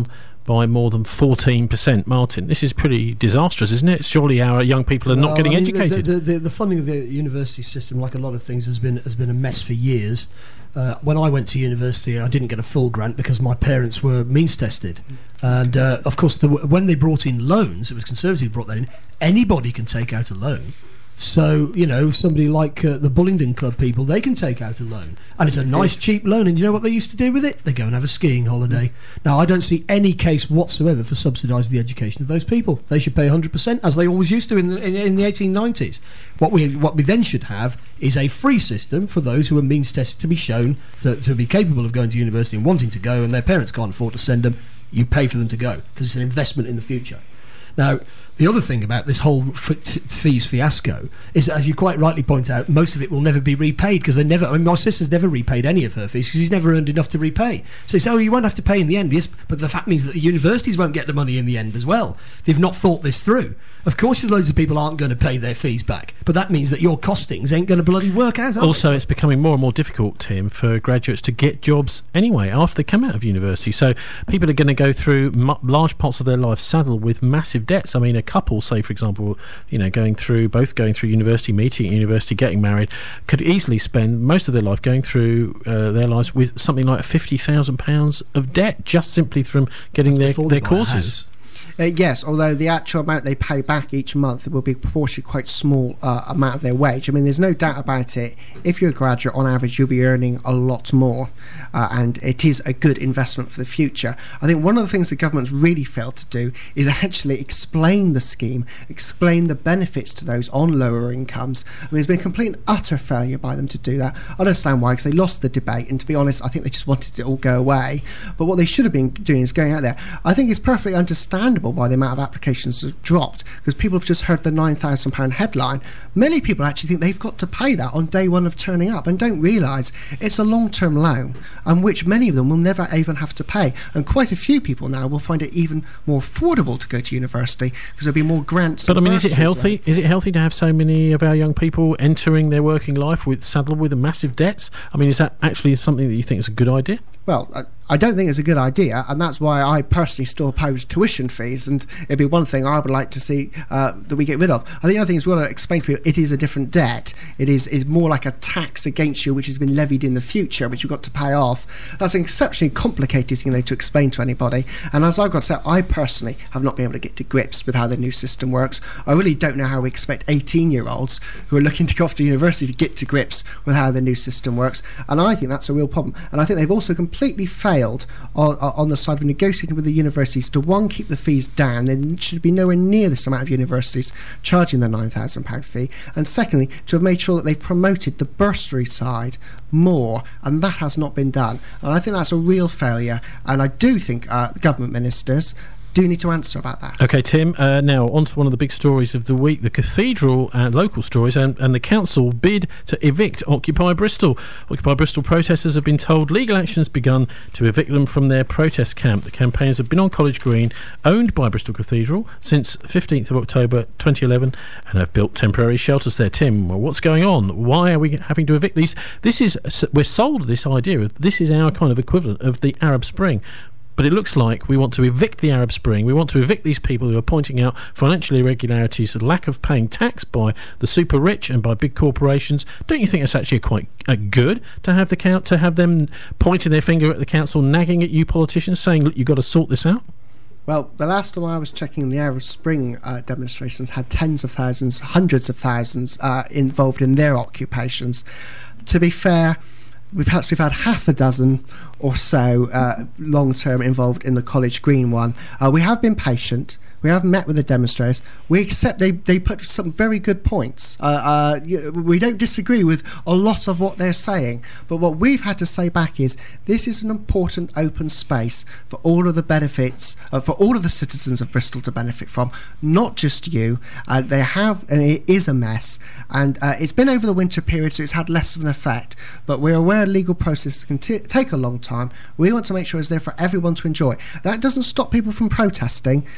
by more than fourteen percent. Martin, this is pretty disastrous, isn't it? Surely our young people are well, not getting I mean, educated. The, the, the, the funding of the university system, like a lot of things, has been has been a mess for years. Uh, when I went to university, I didn't get a full grant because my parents were means tested. And, uh, of course, the, when they brought in loans, it was Conservative who brought that in, anybody can take out a loan. So, you know, somebody like uh, the Bullingdon Club people, they can take out a loan. And it's a nice, cheap loan. And you know what they used to do with it? They go and have a skiing holiday. Now, I don't see any case whatsoever for subsidising the education of those people. They should pay one hundred percent, as they always used to in the, in, in the eighteen nineties. What we what we then should have is a free system for those who are means tested to be shown to, to be capable of going to university and wanting to go, and their parents can't afford to send them. You pay for them to go, because it's an investment in the future. Now, the other thing about this whole f- t- fees fiasco is that, as you quite rightly point out, most of it will never be repaid, because they never. I mean, my sister's never repaid any of her fees because she's never earned enough to repay. So you say, oh, you won't have to pay in the end. Yes, but the fact means that the universities won't get the money in the end as well. They've not thought this through. Of course, loads of people aren't going to pay their fees back, but that means that your costings ain't going to bloody work out. Also, they? it's becoming more and more difficult, Tim, for graduates to get jobs anyway after they come out of university. So people are going to go through m- large parts of their life saddled with massive debts. I mean, a couple, say, for example, you know, going through both going through university, meeting at university, getting married, could easily spend most of their life going through uh, their lives with something like fifty thousand pounds of debt just simply from getting their, their courses. Uh, yes, although the actual amount they pay back each month will be proportionally quite small uh, amount of their wage. I mean, there's no doubt about it. If you're a graduate, on average, you'll be earning a lot more, uh, and it is a good investment for the future. I think one of the things the government's really failed to do is actually explain the scheme, explain the benefits to those on lower incomes. I mean, it's been a complete and utter failure by them to do that. I understand why, because they lost the debate, and to be honest, I think they just wanted it all go away. But what they should have been doing is going out there. I think it's perfectly understandable by the amount of applications that have dropped, because people have just heard the nine thousand pounds headline. Many people actually think they've got to pay that on day one of turning up and don't realise it's a long-term loan, and which many of them will never even have to pay. And quite a few people now will find it even more affordable to go to university because there'll be more grants. But I mean, is it healthy? Is it healthy to have so many of our young people entering their working life with saddled with massive debts? I mean, is that actually something that you think is a good idea? Well, I, I don't think it's a good idea, and that's why I personally still oppose tuition fees, and it'd be one thing I would like to see uh, that we get rid of. I think the other thing is, well, explain to people, it is a different debt. It is, is more like a tax against you, which has been levied in the future, which you've got to pay off. That's an exceptionally complicated thing, though, to explain to anybody. And as I've got to say, I personally have not been able to get to grips with how the new system works. I really don't know how we expect eighteen-year-olds who are looking to go off to university to get to grips with how the new system works. And I think that's a real problem. And I think they've also completely completely failed on, on the side of negotiating with the universities to, one, keep the fees down. There should be nowhere near this amount of universities charging the nine thousand pounds fee, and secondly, to have made sure that they've promoted the bursary side more, and that has not been done. And I think that's a real failure, and I do think uh, government ministers do need to answer about that. OK, Tim, uh, now on to one of the big stories of the week. The Cathedral and local stories, and, and the council bid to evict Occupy Bristol. Occupy Bristol protesters have been told legal action has begun to evict them from their protest camp. The campaigners have been on College Green, owned by Bristol Cathedral, since fifteenth of October twenty eleven, and have built temporary shelters there. Tim, well, what's going on? Why are we having to evict these? This is, we're sold this idea of this is our kind of equivalent of the Arab Spring. But it looks like we want to evict the Arab Spring. We want to evict these people who are pointing out financial irregularities, the lack of paying tax by the super rich and by big corporations. Don't you think it's actually quite uh, good to have the count to have them pointing their finger at the council, nagging at you politicians, saying, "Look, you've got to sort this out"? Well, the last time I was checking, the Arab Spring uh, demonstrations had tens of thousands, hundreds of thousands uh, involved in their occupations. To be fair, we perhaps we've had half a dozen or so uh, long-term involved in the College Green one. Uh, we have been patient. We have met with the demonstrators. We accept they, they put some very good points. Uh, uh, you, we don't disagree with a lot of what they're saying, but what we've had to say back is this is an important open space for all of the benefits, uh, for all of the citizens of Bristol to benefit from, not just you. Uh, they have, and it is a mess, and uh, it's been over the winter period, so it's had less of an effect, but we're aware legal processes can t- take a long time. We want to make sure it's there for everyone to enjoy. That doesn't stop people from protesting. What we're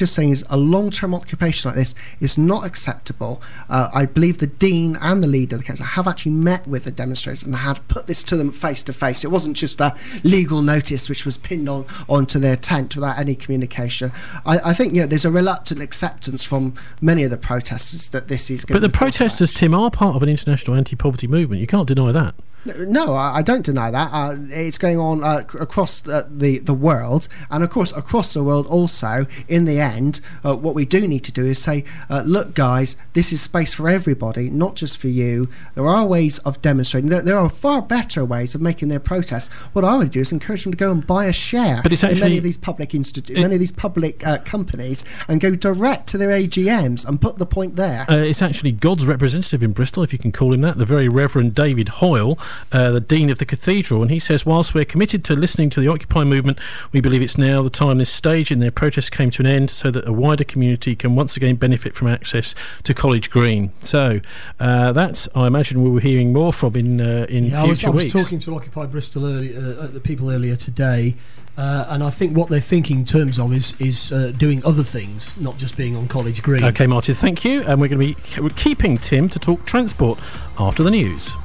just saying is a long-term occupation like this is not acceptable. Uh, I believe the Dean and the leader of the council have actually met with the demonstrators and had put this to them face to face. It wasn't just a legal notice which was pinned on onto their tent without any communication. I, I think you know there's a reluctant acceptance from many of the protesters that this is going But to the protesters, Tim, are part of an international anti-poverty movement. You can't deny that. No, I, I don't deny that. Uh, it's going on uh, c- across uh, the, the world, and of course across the world also, in the end, uh, what we do need to do is say, uh, look guys, this is space for everybody, not just for you. There are ways of demonstrating. There, there are far better ways of making their protests. What I would do is encourage them to go and buy a share but it's actually, in many of these public institutes, many of these public uh, companies, and go direct to their A G Ms and put the point there. Uh, it's actually God's representative in Bristol, if you can call him that, the very Reverend David Hoyle, Uh, the Dean of the Cathedral, and he says, whilst we're committed to listening to the Occupy movement, we believe it's now the time this stage in their protests came to an end so that a wider community can once again benefit from access to College Green. So uh, that, I imagine, we were hearing more from in uh, in yeah, future I was, I was weeks. talking to Occupy Bristol early, uh, the people earlier today, uh, and I think what they're thinking in terms of is is uh, doing other things, not just being on College Green. OK, Martin, thank you. And we're going to be we're keeping Tim to talk transport after the news.